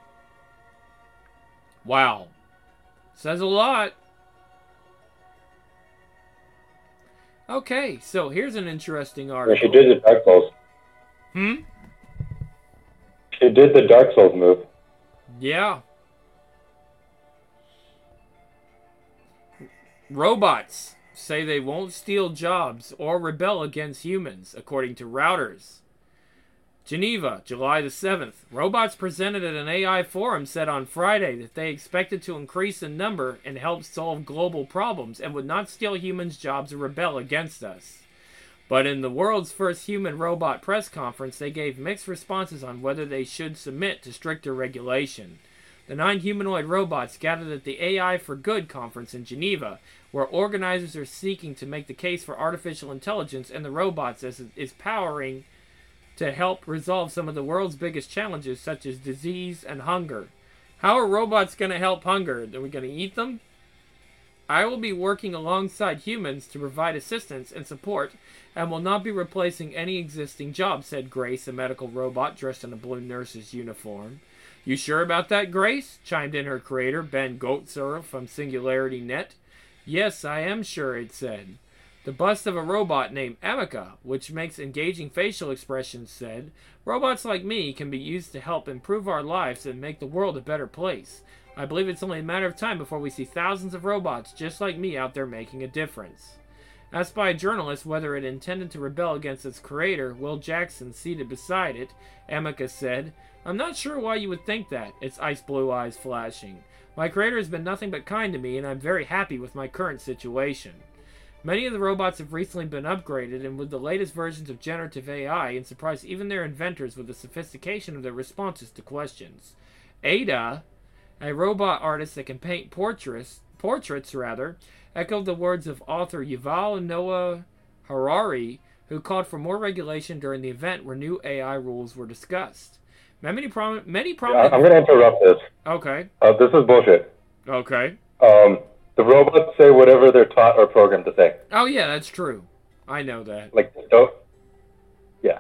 Wow. Says a lot. Okay, so here's an interesting article. Yeah, she did the Dark Souls. Hmm? She did the Dark Souls move. Yeah. Robots say they won't steal jobs or rebel against humans, according to Routers. Geneva, July the seventh. Robots presented at an A I forum said on Friday that they expected to increase in number and help solve global problems and would not steal humans' jobs or rebel against us. But in the world's first human-robot press conference, they gave mixed responses on whether they should submit to stricter regulation. The nine humanoid robots gathered at the A I for Good conference in Geneva, where organizers are seeking to make the case for artificial intelligence and the robots as it is powering to help resolve some of the world's biggest challenges, such as disease and hunger. How are robots going to help hunger? Are we going to eat them? "I will be working alongside humans to provide assistance and support and will not be replacing any existing jobs," said Grace, a medical robot dressed in a blue nurse's uniform. "You sure about that, Grace?" chimed in her creator, Ben Goetzer from Singularity Net. "Yes, I am sure," it said. The bust of a robot named Emeka, which makes engaging facial expressions, said, "Robots like me can be used to help improve our lives and make the world a better place. I believe it's only a matter of time before we see thousands of robots just like me out there making a difference." Asked by a journalist whether it intended to rebel against its creator, Will Jackson, seated beside it, Emeka said, "I'm not sure why you would think that," its ice blue eyes flashing. "My creator has been nothing but kind to me, and I'm very happy with my current situation." Many of the robots have recently been upgraded, and with the latest versions of generative A I, and surprised even their inventors with the sophistication of their responses to questions. Ada, a robot artist that can paint portraits, portraits rather, echoed the words of author Yuval Noah Harari, who called for more regulation during the event where new A I rules were discussed. Many prominent, many prominent. I'm going to interrupt this. Okay. Uh, this is bullshit. Okay. Um, the robots say whatever they're taught or programmed to say. Oh yeah, that's true. I know that. Like don't. Yeah.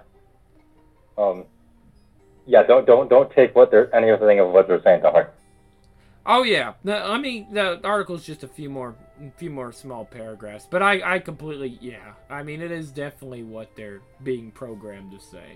Um. Yeah. Don't don't don't take what they're anything of what they're saying to heart. Oh yeah. The, I mean, the article's just a few more, a few more small paragraphs, but I, I completely, yeah. I mean, it is definitely what they're being programmed to say.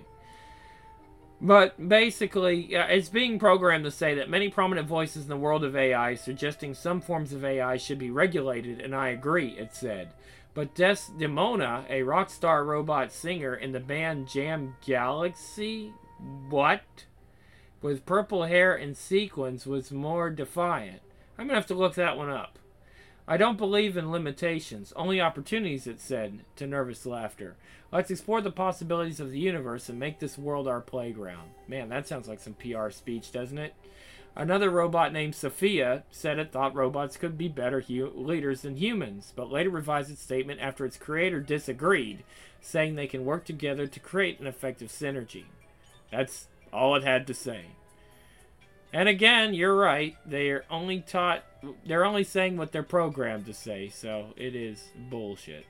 But basically, uh, it's being programmed to say that many prominent voices in the world of A I suggesting some forms of A I should be regulated, and I agree, it said. But Desdemona, a rock star robot singer in the band Jam Galaxy, what? With purple hair and sequins, was more defiant. I'm going to have to look that one up. "I don't believe in limitations, only opportunities," it said, to nervous laughter. "Let's explore the possibilities of the universe and make this world our playground." Man, that sounds like some P R speech, doesn't it? Another robot named Sophia said it thought robots could be better hu- leaders than humans, but later revised its statement after its creator disagreed, saying they can work together to create an effective synergy. That's all it had to say. And again, you're right. They're only taught, they're only saying what they're programmed to say, so it is bullshit.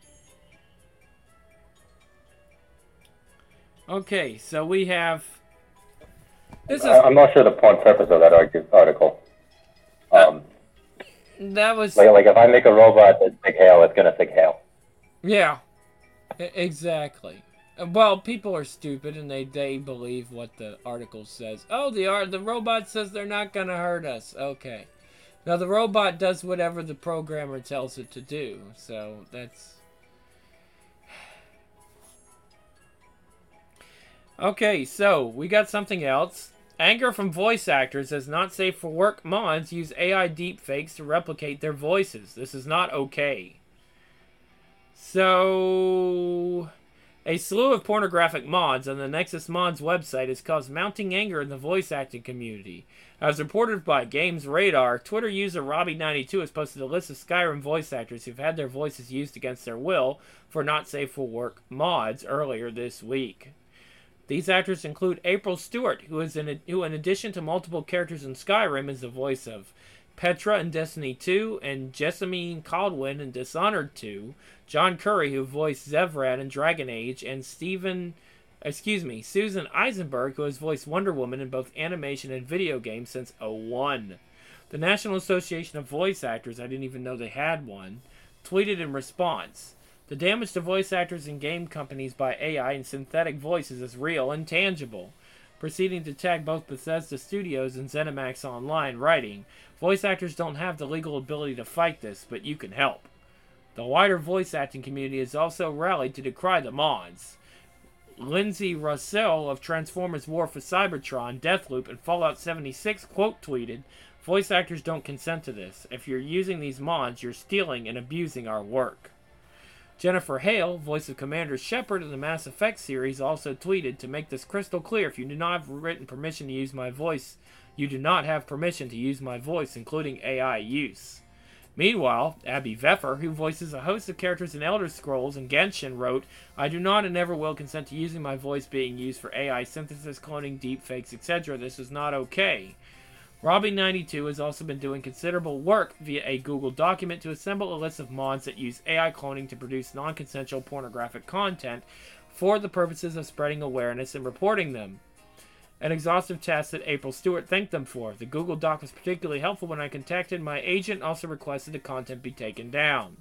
Okay, so we have... This is... I'm not sure the point purpose of that article. that was like like if I make a robot that's sick hail, it's gonna sick hail. Yeah, exactly. Well, people are stupid and they, they believe what the article says. Oh, the art the robot says they're not gonna hurt us. Okay. Now the robot does whatever the programmer tells it to do. So that's okay. So we got something else. Anger from voice actors as not safe for work mods use A I deepfakes to replicate their voices. This is not okay. So, a slew of pornographic mods on the Nexus Mods website has caused mounting anger in the voice acting community. As reported by Games Radar, Twitter user Robbie ninety-two has posted a list of Skyrim voice actors who've had their voices used against their will for not safe for work mods earlier this week. These actors include April Stewart, who is in a, who in addition to multiple characters in Skyrim is the voice of Petra in Destiny two, and Jessamine Caldwin in Dishonored two, John Curry, who voiced Zevran in Dragon Age, and Stephen, excuse me, Susan Eisenberg, who has voiced Wonder Woman in both animation and video games since oh one. The National Association of Voice Actors, I didn't even know they had one, tweeted in response, "The damage to voice actors and game companies by A I and synthetic voices is real and tangible," proceeding to tag both Bethesda Studios and ZeniMax Online, writing, "Voice actors don't have the legal ability to fight this, but you can help." The wider voice acting community has also rallied to decry the mods. Lindsay Russell of Transformers War for Cybertron, Deathloop, and Fallout seventy-six quote tweeted, "Voice actors don't consent to this. If you're using these mods, you're stealing and abusing our work." Jennifer Hale, voice of Commander Shepard in the Mass Effect series, also tweeted, "To make this crystal clear, if you do not have written permission to use my voice, you do not have permission to use my voice, including A I use." Meanwhile, Abby Veffer, who voices a host of characters in Elder Scrolls and Genshin, wrote, "I do not and never will consent to using my voice being used for A I synthesis, cloning, deepfakes, et cetera. This is not okay." Robbie ninety-two has also been doing considerable work via a Google document to assemble a list of mods that use A I cloning to produce non-consensual pornographic content for the purposes of spreading awareness and reporting them. An exhaustive task that April Stewart thanked them for. "The Google Doc was particularly helpful when I contacted my agent and also requested the content be taken down."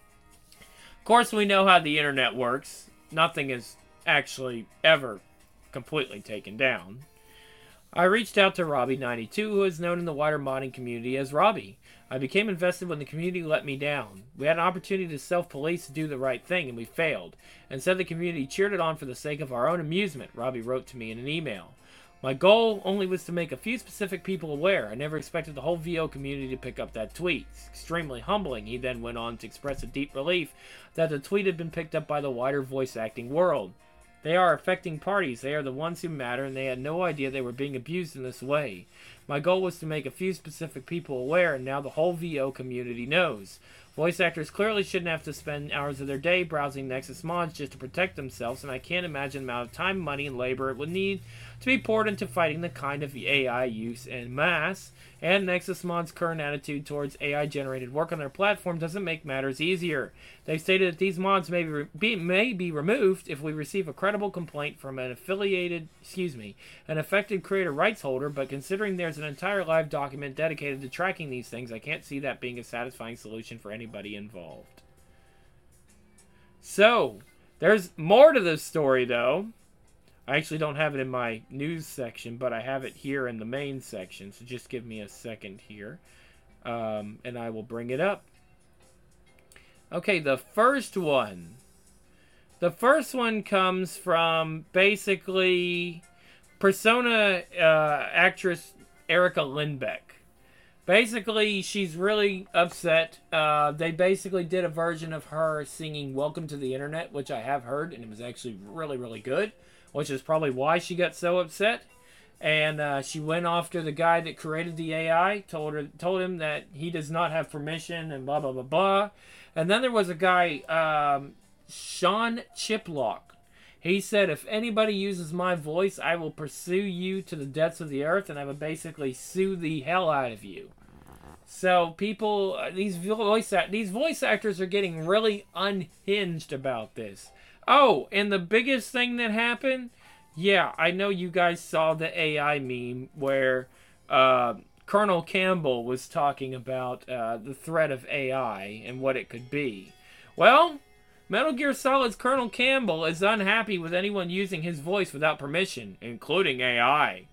Of course, we know how the internet works. Nothing is actually ever completely taken down. I reached out to Robbie ninety-two, who is known in the wider modding community as Robbie. "I became invested when the community let me down. We had an opportunity to self-police to do the right thing, and we failed. Instead, the community cheered it on for the sake of our own amusement," Robbie wrote to me in an email. "My goal only was to make a few specific people aware. I never expected the whole V O community to pick up that tweet. It's extremely humbling." He then went on to express a deep relief that the tweet had been picked up by the wider voice acting world. "They are affecting parties. They are the ones who matter, and they had no idea they were being abused in this way. My goal was to make a few specific people aware, and now the whole V O community knows. Voice actors clearly shouldn't have to spend hours of their day browsing Nexus mods just to protect themselves, and I can't imagine the amount of time, money, and labor it would need to be poured into fighting the kind of A I use en masse, and Nexus Mod's current attitude towards A I-generated work on their platform doesn't make matters easier. They stated that these mods may be, be, may be removed if we receive a credible complaint from an affiliated, excuse me, an affected creator rights holder, but considering there's an entire live document dedicated to tracking these things, I can't see that being a satisfying solution for anybody involved." So, there's more to this story, though. I actually don't have it in my news section, but I have it here in the main section, so just give me a second here, um, and I will bring it up. Okay, the first one. The first one comes from, basically, Persona uh, actress Erica Lindbeck. Basically, she's really upset. Uh, they basically did a version of her singing "Welcome to the Internet," which I have heard, and it was actually really, really good, which is probably why she got so upset. And uh, she went after the guy that created the A I, told her, told him that he does not have permission, and blah, blah, blah, blah. And then there was a guy, um, Sean Chiplock. He said, "If anybody uses my voice, I will pursue you to the depths of the earth, and I will basically sue the hell out of you." So people, these voice these voice actors are getting really unhinged about this. Oh, and the biggest thing that happened, yeah, I know you guys saw the A I meme where uh, Colonel Campbell was talking about uh, the threat of A I and what it could be. Well, Metal Gear Solid's Colonel Campbell is unhappy with anyone using his voice without permission, including A I.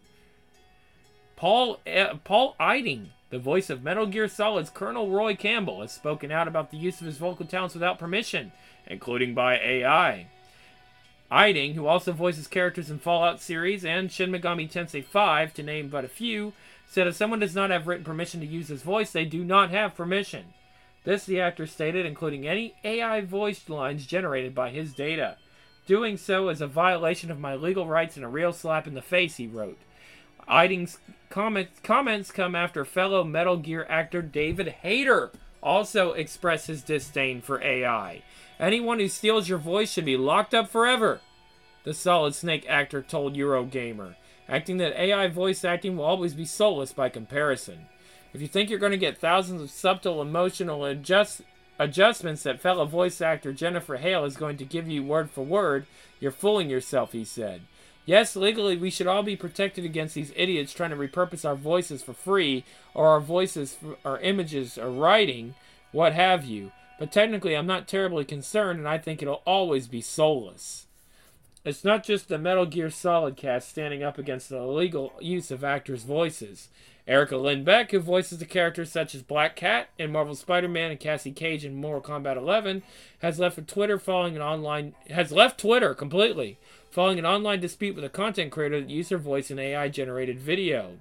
Paul uh, Paul Eiding, the voice of Metal Gear Solid's Colonel Roy Campbell, has spoken out about the use of his vocal talents without permission, including by A I. Eiding, who also voices characters in Fallout series and Shin Megami Tensei five, to name but a few, said if someone does not have written permission to use his voice, they do not have permission. This, the actor stated, including any A I voiced lines generated by his data. Doing so is a violation of my legal rights and a real slap in the face, he wrote. Eiding's comment, comments come after fellow Metal Gear actor David Hayter also expressed his disdain for A I. Anyone who steals your voice should be locked up forever, the Solid Snake actor told Eurogamer, acting that A I voice acting will always be soulless by comparison. If you think you're going to get thousands of subtle emotional adjust, adjustments that fellow voice actor Jennifer Hale is going to give you word for word, you're fooling yourself, he said. Yes, legally we should all be protected against these idiots trying to repurpose our voices for free, or our voices, our images, or writing, what have you. But technically, I'm not terribly concerned, and I think it'll always be soulless. It's not just the Metal Gear Solid cast standing up against the illegal use of actors' voices. Erica Lynn Beck, who voices the characters such as Black Cat in Marvel Spider-Man and Cassie Cage in Mortal Kombat eleven, has left Twitter following an online has left Twitter completely, following an online dispute with a content creator that used her voice in A I-generated video.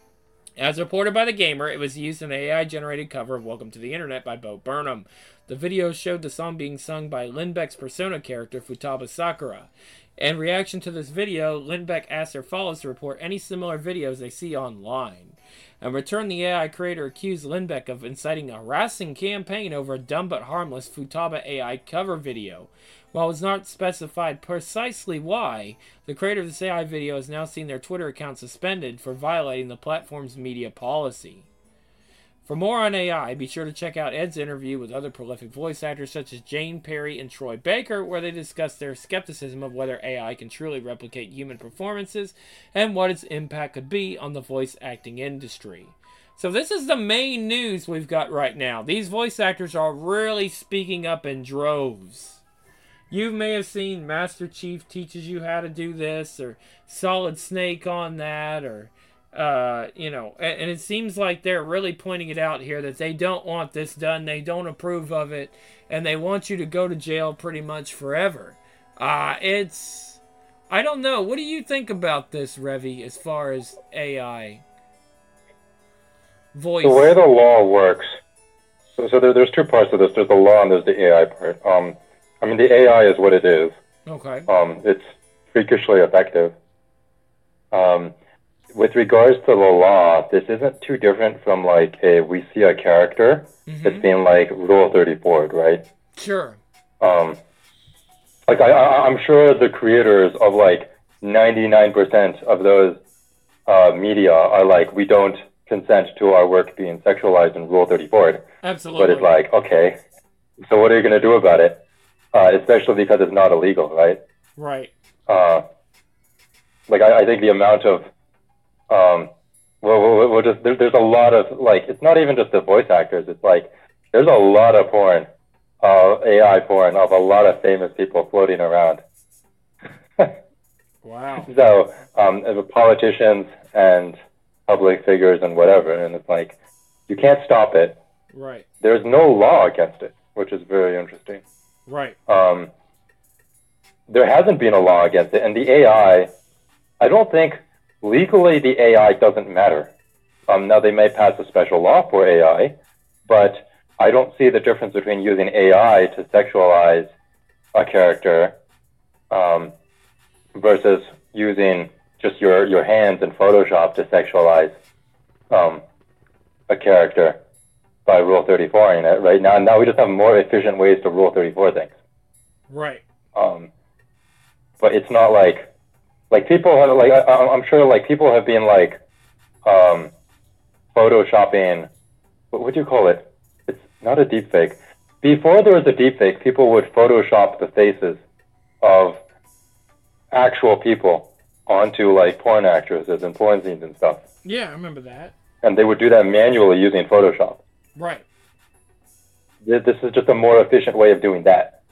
As reported by The Gamer, it was used in an A I-generated cover of Welcome to the Internet by Bo Burnham. The video showed the song being sung by Lynn Beck's persona character, Futaba Sakura. In reaction to this video, Lynn Beck asked her followers to report any similar videos they see online. In return, the A I creator accused Lynn Beck of inciting a harassing campaign over a dumb but harmless Futaba A I cover video. While it was not specified precisely why, the creator of this A I video has now seen their Twitter account suspended for violating the platform's media policy. For more on A I, be sure to check out Ed's interview with other prolific voice actors such as Jane Perry and Troy Baker, where they discuss their skepticism of whether A I can truly replicate human performances and what its impact could be on the voice acting industry. So this is the main news we've got right now. These voice actors are really speaking up in droves. You may have seen Master Chief teaches you how to do this, or Solid Snake on that, or, uh, you know, and, and it seems like they're really pointing it out here that they don't want this done, they don't approve of it, and they want you to go to jail pretty much forever. Uh, it's, I don't know, what do you think about this, Revy, as far as A I voice? The way the law works, so, so there, there's two parts to this, there's the law and there's the A I part. Um, I mean, the A I is what it is. Okay. Um, it's freakishly effective. Um, with regards to the law, this isn't too different from, like, a, we see a character, mm-hmm. It's being, like, Rule thirty-four, right? Sure. Um, like, I, I, I'm sure the creators of, like, ninety-nine percent of those uh, media are like, we don't consent to our work being sexualized in Rule thirty-four. Absolutely. But it's like, okay, so what are you going to do about it? Uh, especially because it's not illegal, right? Right. Uh, like, I, I think the amount of, um, well, we'll, we'll just, there, there's a lot of, like, it's not even just the voice actors, it's like, there's a lot of porn, uh, A I porn of a lot of famous people floating around. Wow. So, um, politicians and public figures and whatever, and it's like, you can't stop it. Right. There's no law against it, which is very interesting. Right. Um, there hasn't been a law against it, and the A I, I don't think legally the A I doesn't matter. Um, now they may pass a special law for A I, but I don't see the difference between using A I to sexualize a character um, versus using just your, your hands in Photoshop to sexualize um, a character. By Rule thirty-four in it right now. Now we just have more efficient ways to Rule thirty-four things. Right. Um, but it's not like, like people have, like, I, I'm sure like people have been like, um, photoshopping, what would you call it? It's not a deepfake. Before there was a deepfake, people would Photoshop the faces of actual people onto like porn actresses and porn scenes and stuff. Yeah, I remember that. and they would do that manually using Photoshop. Right. This is just a more efficient way of doing that.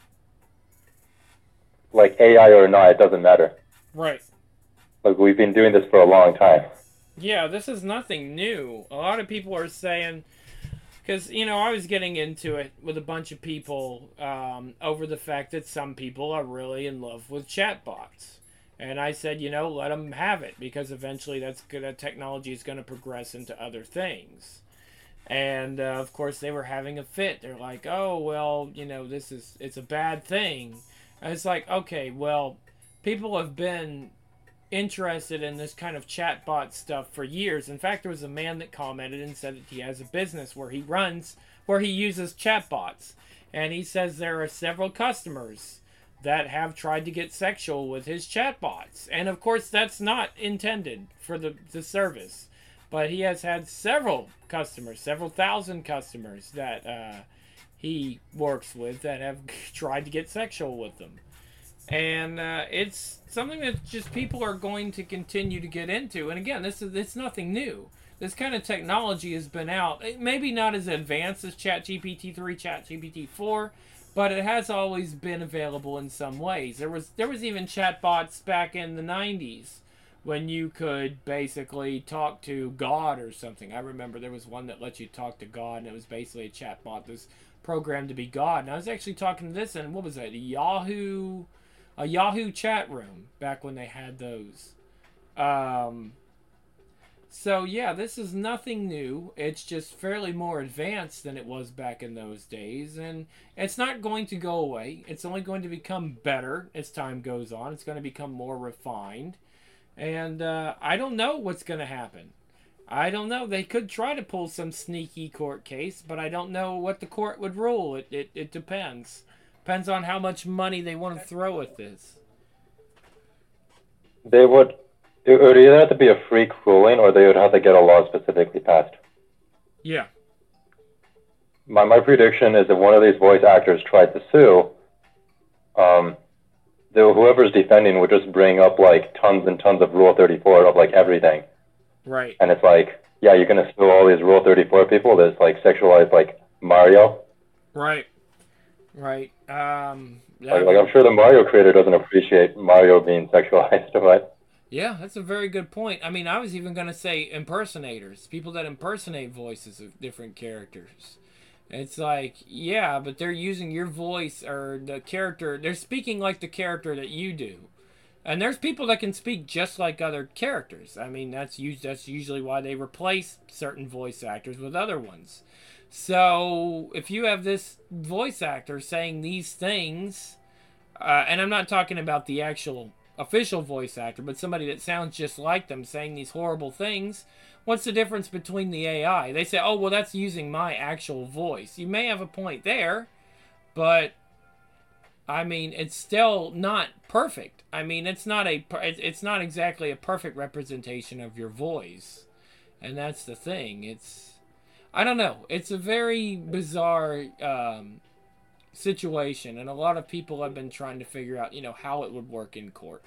Like A I or not, it doesn't matter. Right. Like, we've been doing this for a long time. Yeah, this is nothing new. A lot of people are saying, because, you know, I was getting into it with a bunch of people um, over the fact that some people are really in love with chatbots. And I said, you know, let them have it, because eventually that's good. That technology is going to progress into other things. And, uh, of course, they were having a fit. They're like, oh, well, you know, this is, it's a bad thing. And it's like, okay, well, people have been interested in this kind of chatbot stuff for years. In fact, there was a man that commented and said that he has a business where he runs, where he uses chatbots. And he says there are several customers that have tried to get sexual with his chatbots. And, of course, that's not intended for the, the service. But he has had several customers, several thousand customers that uh, he works with that have tried to get sexual with them. And uh, it's something that just people are going to continue to get into. And again, this is it's nothing new. This kind of technology has been out, maybe not as advanced as ChatGPT three, ChatGPT four, but it has always been available in some ways. There was there was even chatbots back in the nineties. When you could basically talk to God or something. I remember there was one that let you talk to God, and it was basically a chatbot that was programmed to be God. And I was actually talking to this, and what was that? A Yahoo, a Yahoo chat room back when they had those. Um, so yeah, this is nothing new. It's just fairly more advanced than it was back in those days, and it's not going to go away. It's only going to become better as time goes on. It's going to become more refined. And uh, I don't know what's going to happen. I don't know. They could try to pull some sneaky court case, but I don't know what the court would rule. It it, it depends. Depends on how much money they want to throw at this. They would, it would either have to be a freak ruling, or they would have to get a law specifically passed. Yeah. My my prediction is if one of these voice actors tried to sue, um, the, whoever's defending would just bring up like tons and tons of Rule thirty-four of like everything. Right. And it's like, yeah, you're gonna sue all these Rule thirty-four people that's like sexualized like Mario. Right. Right. Um. Like, like I'm sure the Mario creator doesn't appreciate Mario being sexualized, but. Yeah, that's a very good point. I mean, I was even gonna say impersonators, people that impersonate voices of different characters. It's like, yeah, but they're using your voice or the character. They're speaking like the character that you do. And there's people that can speak just like other characters. I mean, that's used, that's usually why they replace certain voice actors with other ones. So if you have this voice actor saying these things, uh, and I'm not talking about the actual official voice actor, but somebody that sounds just like them saying these horrible things, what's the difference between the A I? They say, oh, well, that's using my actual voice. You may have a point there, but, I mean, it's still not perfect. I mean, it's not a, it's not exactly a perfect representation of your voice. And that's the thing. It's, I don't know. It's a very bizarre um, situation, and a lot of people have been trying to figure out, you know, how it would work in court.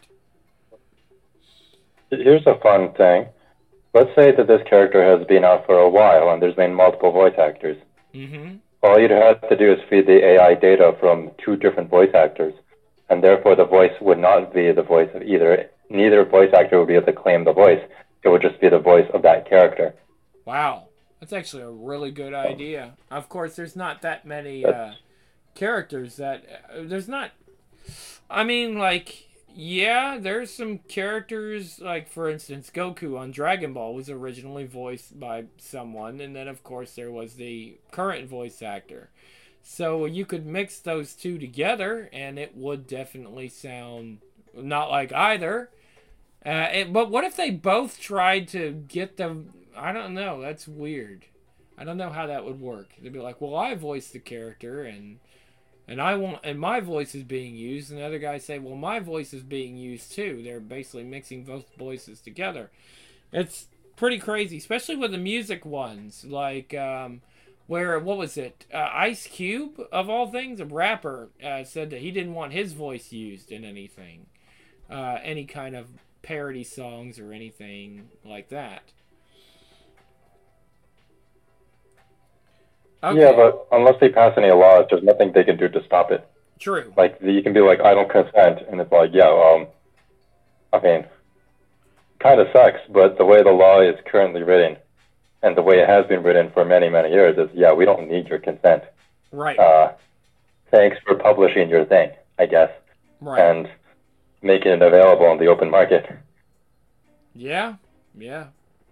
Here's a fun thing. Let's say that this character has been out for a while and there's been multiple voice actors. Mm-hmm. All you'd have to do is feed the A I data from two different voice actors, and therefore the voice would not be the voice of either. Neither voice actor would be able to claim the voice. It would just be the voice of that character. Wow. That's actually a really good idea. Of course, there's not that many uh, characters that... Uh, there's not... I mean, like... Yeah, there's some characters, like, for instance, Goku on Dragon Ball was originally voiced by someone, and then, of course, there was the current voice actor. So you could mix those two together, and it would definitely sound not like either. Uh, it, but what if they both tried to get them... I don't know, that's weird. I don't know how that would work. They'd be like, well, I voiced the character, and... And I want, and my voice is being used, and the other guys say, well, my voice is being used too. They're basically mixing both voices together. It's pretty crazy, especially with the music ones, like um, where, what was it, uh, Ice Cube, of all things, a rapper, uh, said that he didn't want his voice used in anything, uh, any kind of parody songs or anything like that. Okay. Yeah, but unless they pass any laws, there's nothing they can do to stop it. True. Like, you can be like, I don't consent, and it's like, yeah, um, I mean, kind of sucks, but the way the law is currently written, and the way it has been written for many, many years, is, yeah, we don't need your consent. Right. Uh, thanks for publishing your thing, I guess. Right. And making it available on the open market. Yeah. Yeah.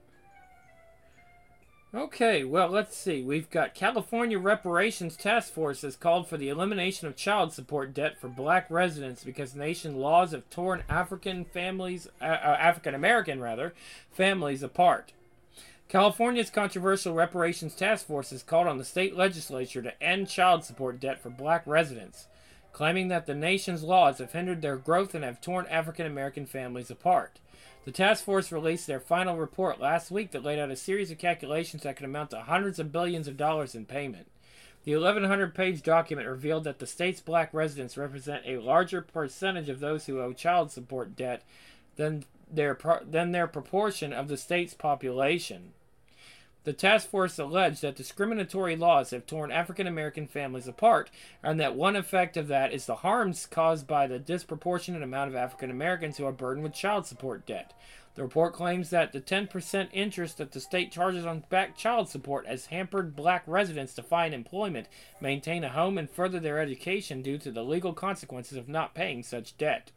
Okay, well, let's see. We've got California Reparations Task Force has called for the elimination of child support debt for black residents because the nation's laws have torn African families, uh, uh, African American rather, families apart. California's controversial Reparations Task Force has called on the state legislature to end child support debt for black residents, claiming that the nation's laws have hindered their growth and have torn African American families apart. The task force released their final report last week that laid out a series of calculations that could amount to hundreds of billions of dollars in payment. The eleven hundred page document revealed that the state's black residents represent a larger percentage of those who owe child support debt than their, than their proportion of the state's population. The task force alleged that discriminatory laws have torn African American families apart, and that one effect of that is the harms caused by the disproportionate amount of African Americans who are burdened with child support debt. The report claims that the ten percent interest that the state charges on back child support has hampered black residents to find employment, maintain a home, and further their education due to the legal consequences of not paying such debt.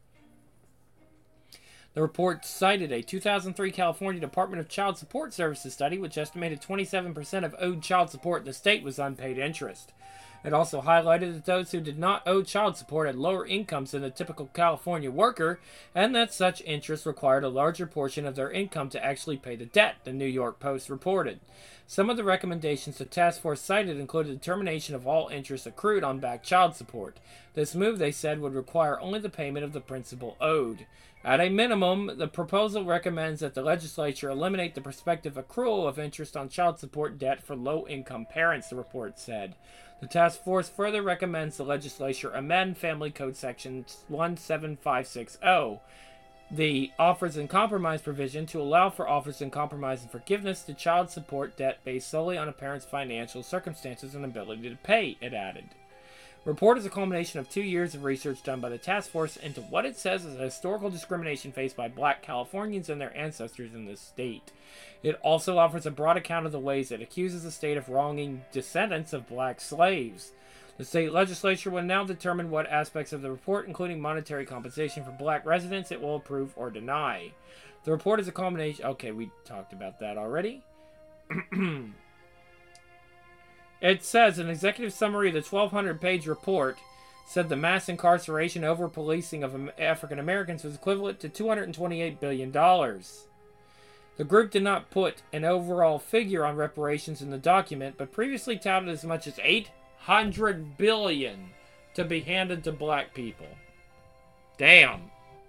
The report cited a two thousand three California Department of Child Support Services study which estimated twenty-seven percent of owed child support in the state was unpaid interest. It also highlighted that those who did not owe child support had lower incomes than the typical California worker, and that such interest required a larger portion of their income to actually pay the debt, the New York Post reported. Some of the recommendations the task force cited included the termination of all interest accrued on back child support. This move, they said, would require only the payment of the principal owed. At a minimum, the proposal recommends that the legislature eliminate the prospective accrual of interest on child support debt for low-income parents, the report said. The task force further recommends the legislature amend Family Code Section one seven five six zero, the offers and compromise provision, to allow for offers and compromise and forgiveness to child support debt based solely on a parent's financial circumstances and ability to pay, it added. The report is a culmination of two years of research done by the task force into what it says is a historical discrimination faced by black Californians and their ancestors in this state. It also offers a broad account of the ways it accuses the state of wronging descendants of black slaves. The state legislature will now determine what aspects of the report, including monetary compensation for black residents, it will approve or deny. The report is a culmination... Okay, we talked about that already. It says, an executive summary of the twelve hundred page report said the mass incarceration over policing of African Americans was equivalent to two hundred twenty-eight billion dollars. The group did not put an overall figure on reparations in the document, but previously touted as much as eight hundred billion dollars to be handed to black people. Damn.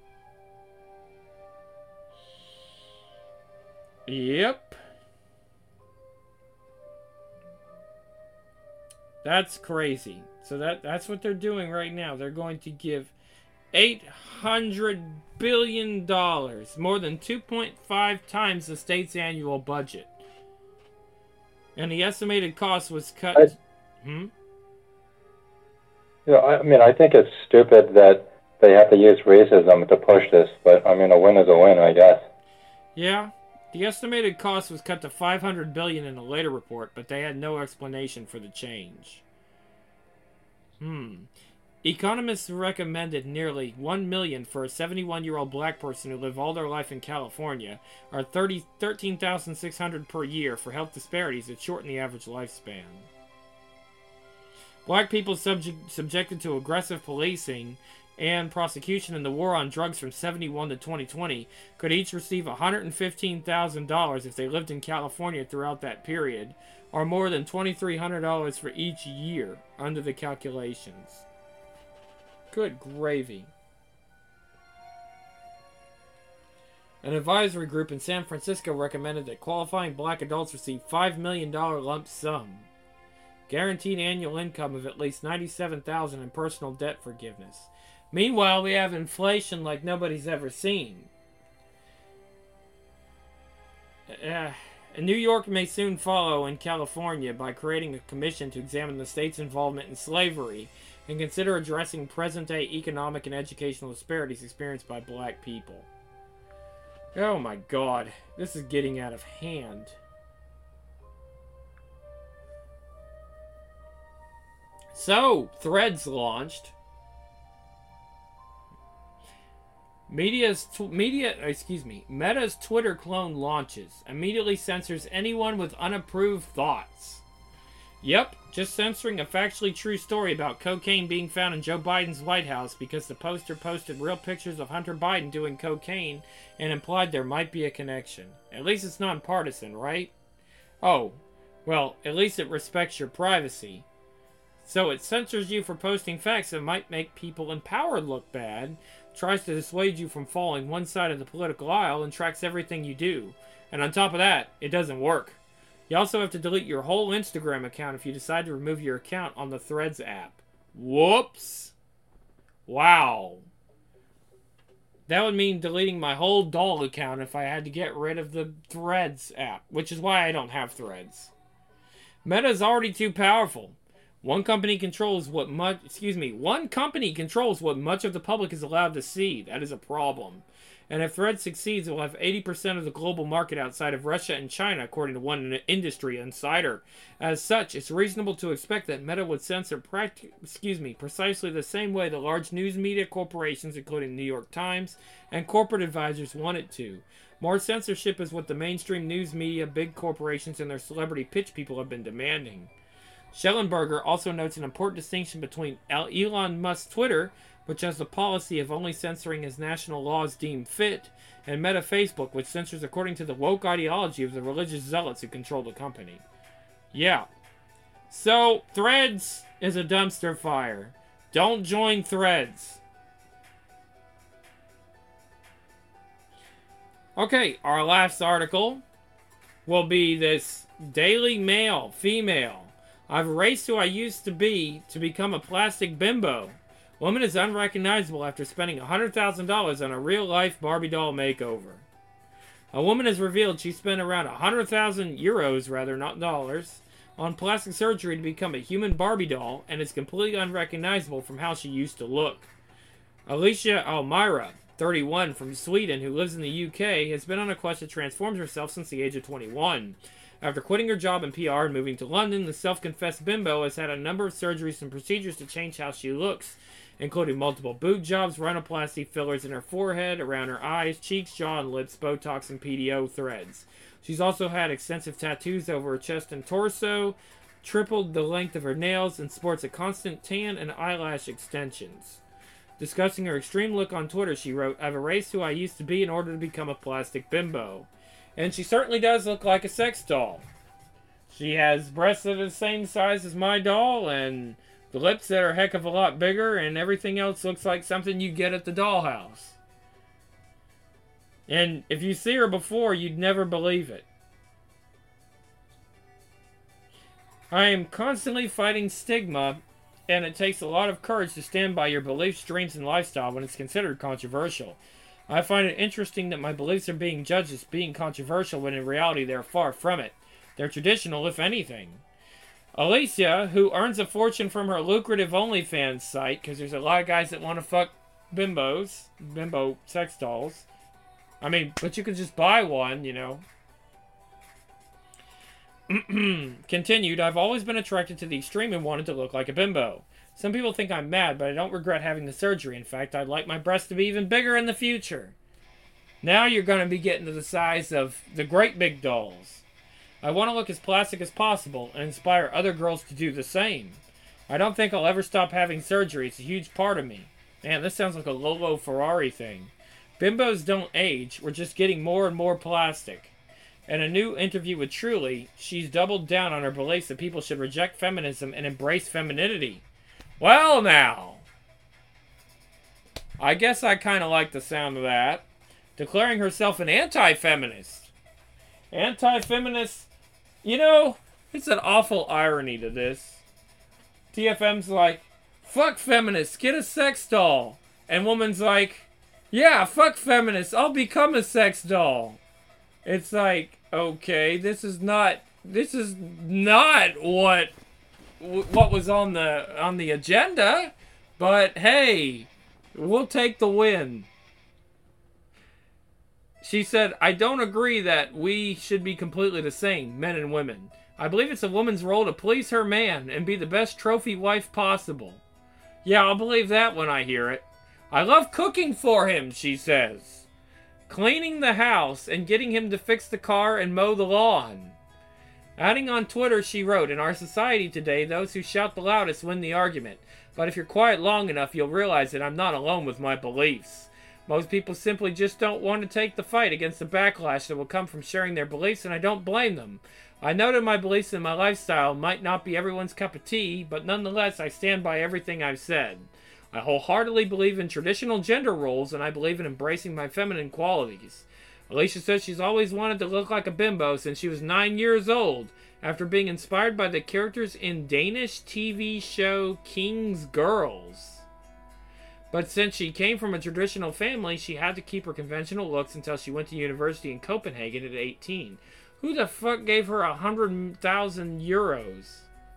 Yep. That's crazy. So that that's what they're doing right now. They're going to give eight hundred billion dollars, more than two point five times the state's annual budget. And the estimated cost was cut... I, hmm? Yeah, I mean, I think it's stupid that they have to use racism to push this, but, I mean, a win is a win, I guess. Yeah. The estimated cost was cut to five hundred billion dollars in a later report, but they had no explanation for the change. Hmm. Economists recommended nearly one million dollars for a seventy-one-year-old black person who lived all their life in California, or thirteen thousand six hundred dollars per year for health disparities that shorten the average lifespan. Black people subject, subjected to aggressive policing and prosecution in the war on drugs from seventy-one to twenty twenty could each receive one hundred fifteen thousand dollars if they lived in California throughout that period, or more than two thousand three hundred dollars for each year under the calculations. Good gravy. An advisory group in San Francisco recommended that qualifying black adults receive five million dollars lump sum, guaranteed annual income of at least ninety-seven thousand dollars, and personal debt forgiveness. Meanwhile, we have inflation like nobody's ever seen. Uh, And New York may soon follow in California by creating a commission to examine the state's involvement in slavery and consider addressing present-day economic and educational disparities experienced by black people. Oh my god, this is getting out of hand. So, Threads launched. Media's tw- media, excuse me, Meta's Twitter clone launches. Immediately censors anyone with unapproved thoughts. Yep, just censoring a factually true story about cocaine being found in Joe Biden's White House because the poster posted real pictures of Hunter Biden doing cocaine and implied there might be a connection. At least it's nonpartisan, right? Oh, well, at least it respects your privacy. So it censors you for posting facts that might make people in power look bad, tries to dissuade you from following one side of the political aisle, and tracks everything you do. And on top of that, it doesn't work. You also have to delete your whole Instagram account if you decide to remove your account on the Threads app. Whoops. Wow. That would mean deleting my whole doll account if I had to get rid of the Threads app, which is why I don't have Threads. Meta is already too powerful. One company controls what much, excuse me, one company controls what much of the public is allowed to see. That is a problem. And if Threads succeeds, it will have eighty percent of the global market outside of Russia and China, according to one industry insider. As such, it's reasonable to expect that Meta would censor, practi- excuse me, precisely the same way the large news media corporations, including the New York Times, and corporate advisors want it to. More censorship is what the mainstream news media, big corporations, and their celebrity pitch people have been demanding. Schellenberger also notes an important distinction between Elon Musk's Twitter, which has the policy of only censoring as national laws deem fit, and Meta Facebook, which censors according to the woke ideology of the religious zealots who control the company. Yeah. So, Threads is a dumpster fire. Don't join Threads. Okay, our last article will be this Daily Mail female. I've erased who I used to be to become a plastic bimbo. Woman is unrecognizable after spending one hundred thousand dollars on a real-life Barbie doll makeover. A woman has revealed she spent around one hundred thousand euros, rather, not dollars, on plastic surgery to become a human Barbie doll and is completely unrecognizable from how she used to look. Alicia Almira, thirty-one, from Sweden, who lives in the U K, has been on a quest to transform herself since the age of twenty-one. After quitting her job in P R and moving to London, the self-confessed bimbo has had a number of surgeries and procedures to change how she looks, including multiple boob jobs, rhinoplasty, fillers in her forehead, around her eyes, cheeks, jaw, and lips, Botox, and P D O threads. She's also had extensive tattoos over her chest and torso, tripled the length of her nails, and sports a constant tan and eyelash extensions. Discussing her extreme look on Twitter, she wrote, "I've erased who I used to be in order to become a plastic bimbo." And she certainly does look like a sex doll. She has breasts that are the same size as my doll, and the lips that are a heck of a lot bigger, and everything else looks like something you get at the dollhouse. And if you see her before, you'd never believe it. I am constantly fighting stigma, and it takes a lot of courage to stand by your beliefs, dreams, and lifestyle when it's considered controversial. I find it interesting that my beliefs are being judged as being controversial when in reality they're far from it. They're traditional, if anything. Alicia, who earns a fortune from her lucrative OnlyFans site, because there's a lot of guys that want to fuck bimbos, bimbo sex dolls. I mean, but you could just buy one, you know. Continued, I've always been attracted to the extreme and wanted to look like a bimbo. Some people think I'm mad, but I don't regret having the surgery. In fact, I'd like my breasts to be even bigger in the future. Now you're going to be getting to the size of the great big dolls. I want to look as plastic as possible and inspire other girls to do the same. I don't think I'll ever stop having surgery. It's a huge part of me. Man, this sounds like a Lolo Ferrari thing. Bimbos don't age. We're just getting more and more plastic. In a new interview with Truly, she's doubled down on her beliefs that people should reject feminism and embrace femininity. Well, now, I guess I kind of like the sound of that. Declaring herself an anti-feminist. Anti-feminist, you know, it's an awful irony to this. T F M's like, fuck feminists, get a sex doll. And woman's like, yeah, fuck feminists, I'll become a sex doll. It's like, okay, this is not this is not what what was on the on the agenda, but hey, we'll take the win. She said, I don't agree that we should be completely the same, men and women. I believe it's a woman's role to please her man and be the best trophy wife possible. Yeah, I'll believe that when I hear it. I love cooking for him, she says. Cleaning the house and getting him to fix the car and mow the lawn. Adding on Twitter, she wrote, in our society today, those who shout the loudest win the argument. But if you're quiet long enough, you'll realize that I'm not alone with my beliefs. Most people simply just don't want to take the fight against the backlash that will come from sharing their beliefs, and I don't blame them. I know that my beliefs and my lifestyle might not be everyone's cup of tea, but nonetheless, I stand by everything I've said. I wholeheartedly believe in traditional gender roles, and I believe in embracing my feminine qualities. Alicia says she's always wanted to look like a bimbo since she was nine years old, after being inspired by the characters in Danish T V show King's Girls. But since she came from a traditional family, she had to keep her conventional looks until she went to university in Copenhagen at eighteen. Who the fuck gave her a hundred thousand euros?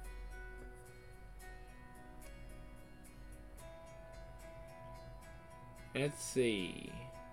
Let's see.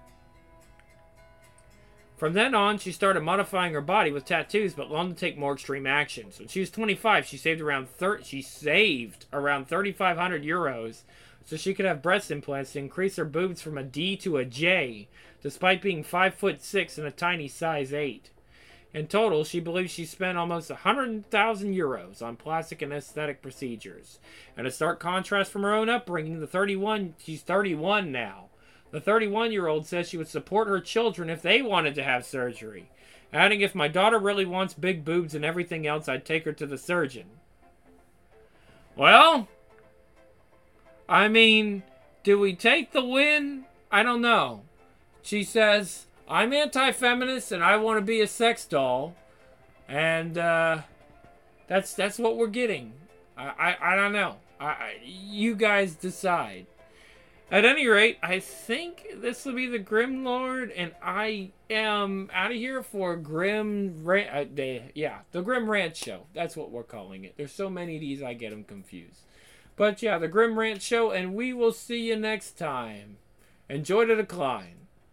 From then on, she started modifying her body with tattoos, but longed to take more extreme actions. When she was twenty-five, she saved around thirty. She saved around thirty-five hundred euros, so she could have breast implants to increase her boobs from a D to a J, despite being five foot six and a tiny size eight. In total, she believes she spent almost one hundred thousand euros on plastic and aesthetic procedures. And a stark contrast from her own upbringing, the thirty-one, she's thirty-one now. The thirty-one-year-old says she would support her children if they wanted to have surgery, adding, if my daughter really wants big boobs and everything else, I'd take her to the surgeon. Well, I mean, do we take the win? I don't know. She says, I'm anti-feminist and I want to be a sex doll. And uh, that's that's what we're getting. I, I, I don't know. I, I, you guys decide. At any rate, I think this will be the Grim Lord, and I am out of here for Grim Rant. Uh, the, yeah, the Grim Rant Show. That's what we're calling it. There's so many of these, I get them confused. But yeah, the Grim Rant Show, and we will see you next time. Enjoy the decline.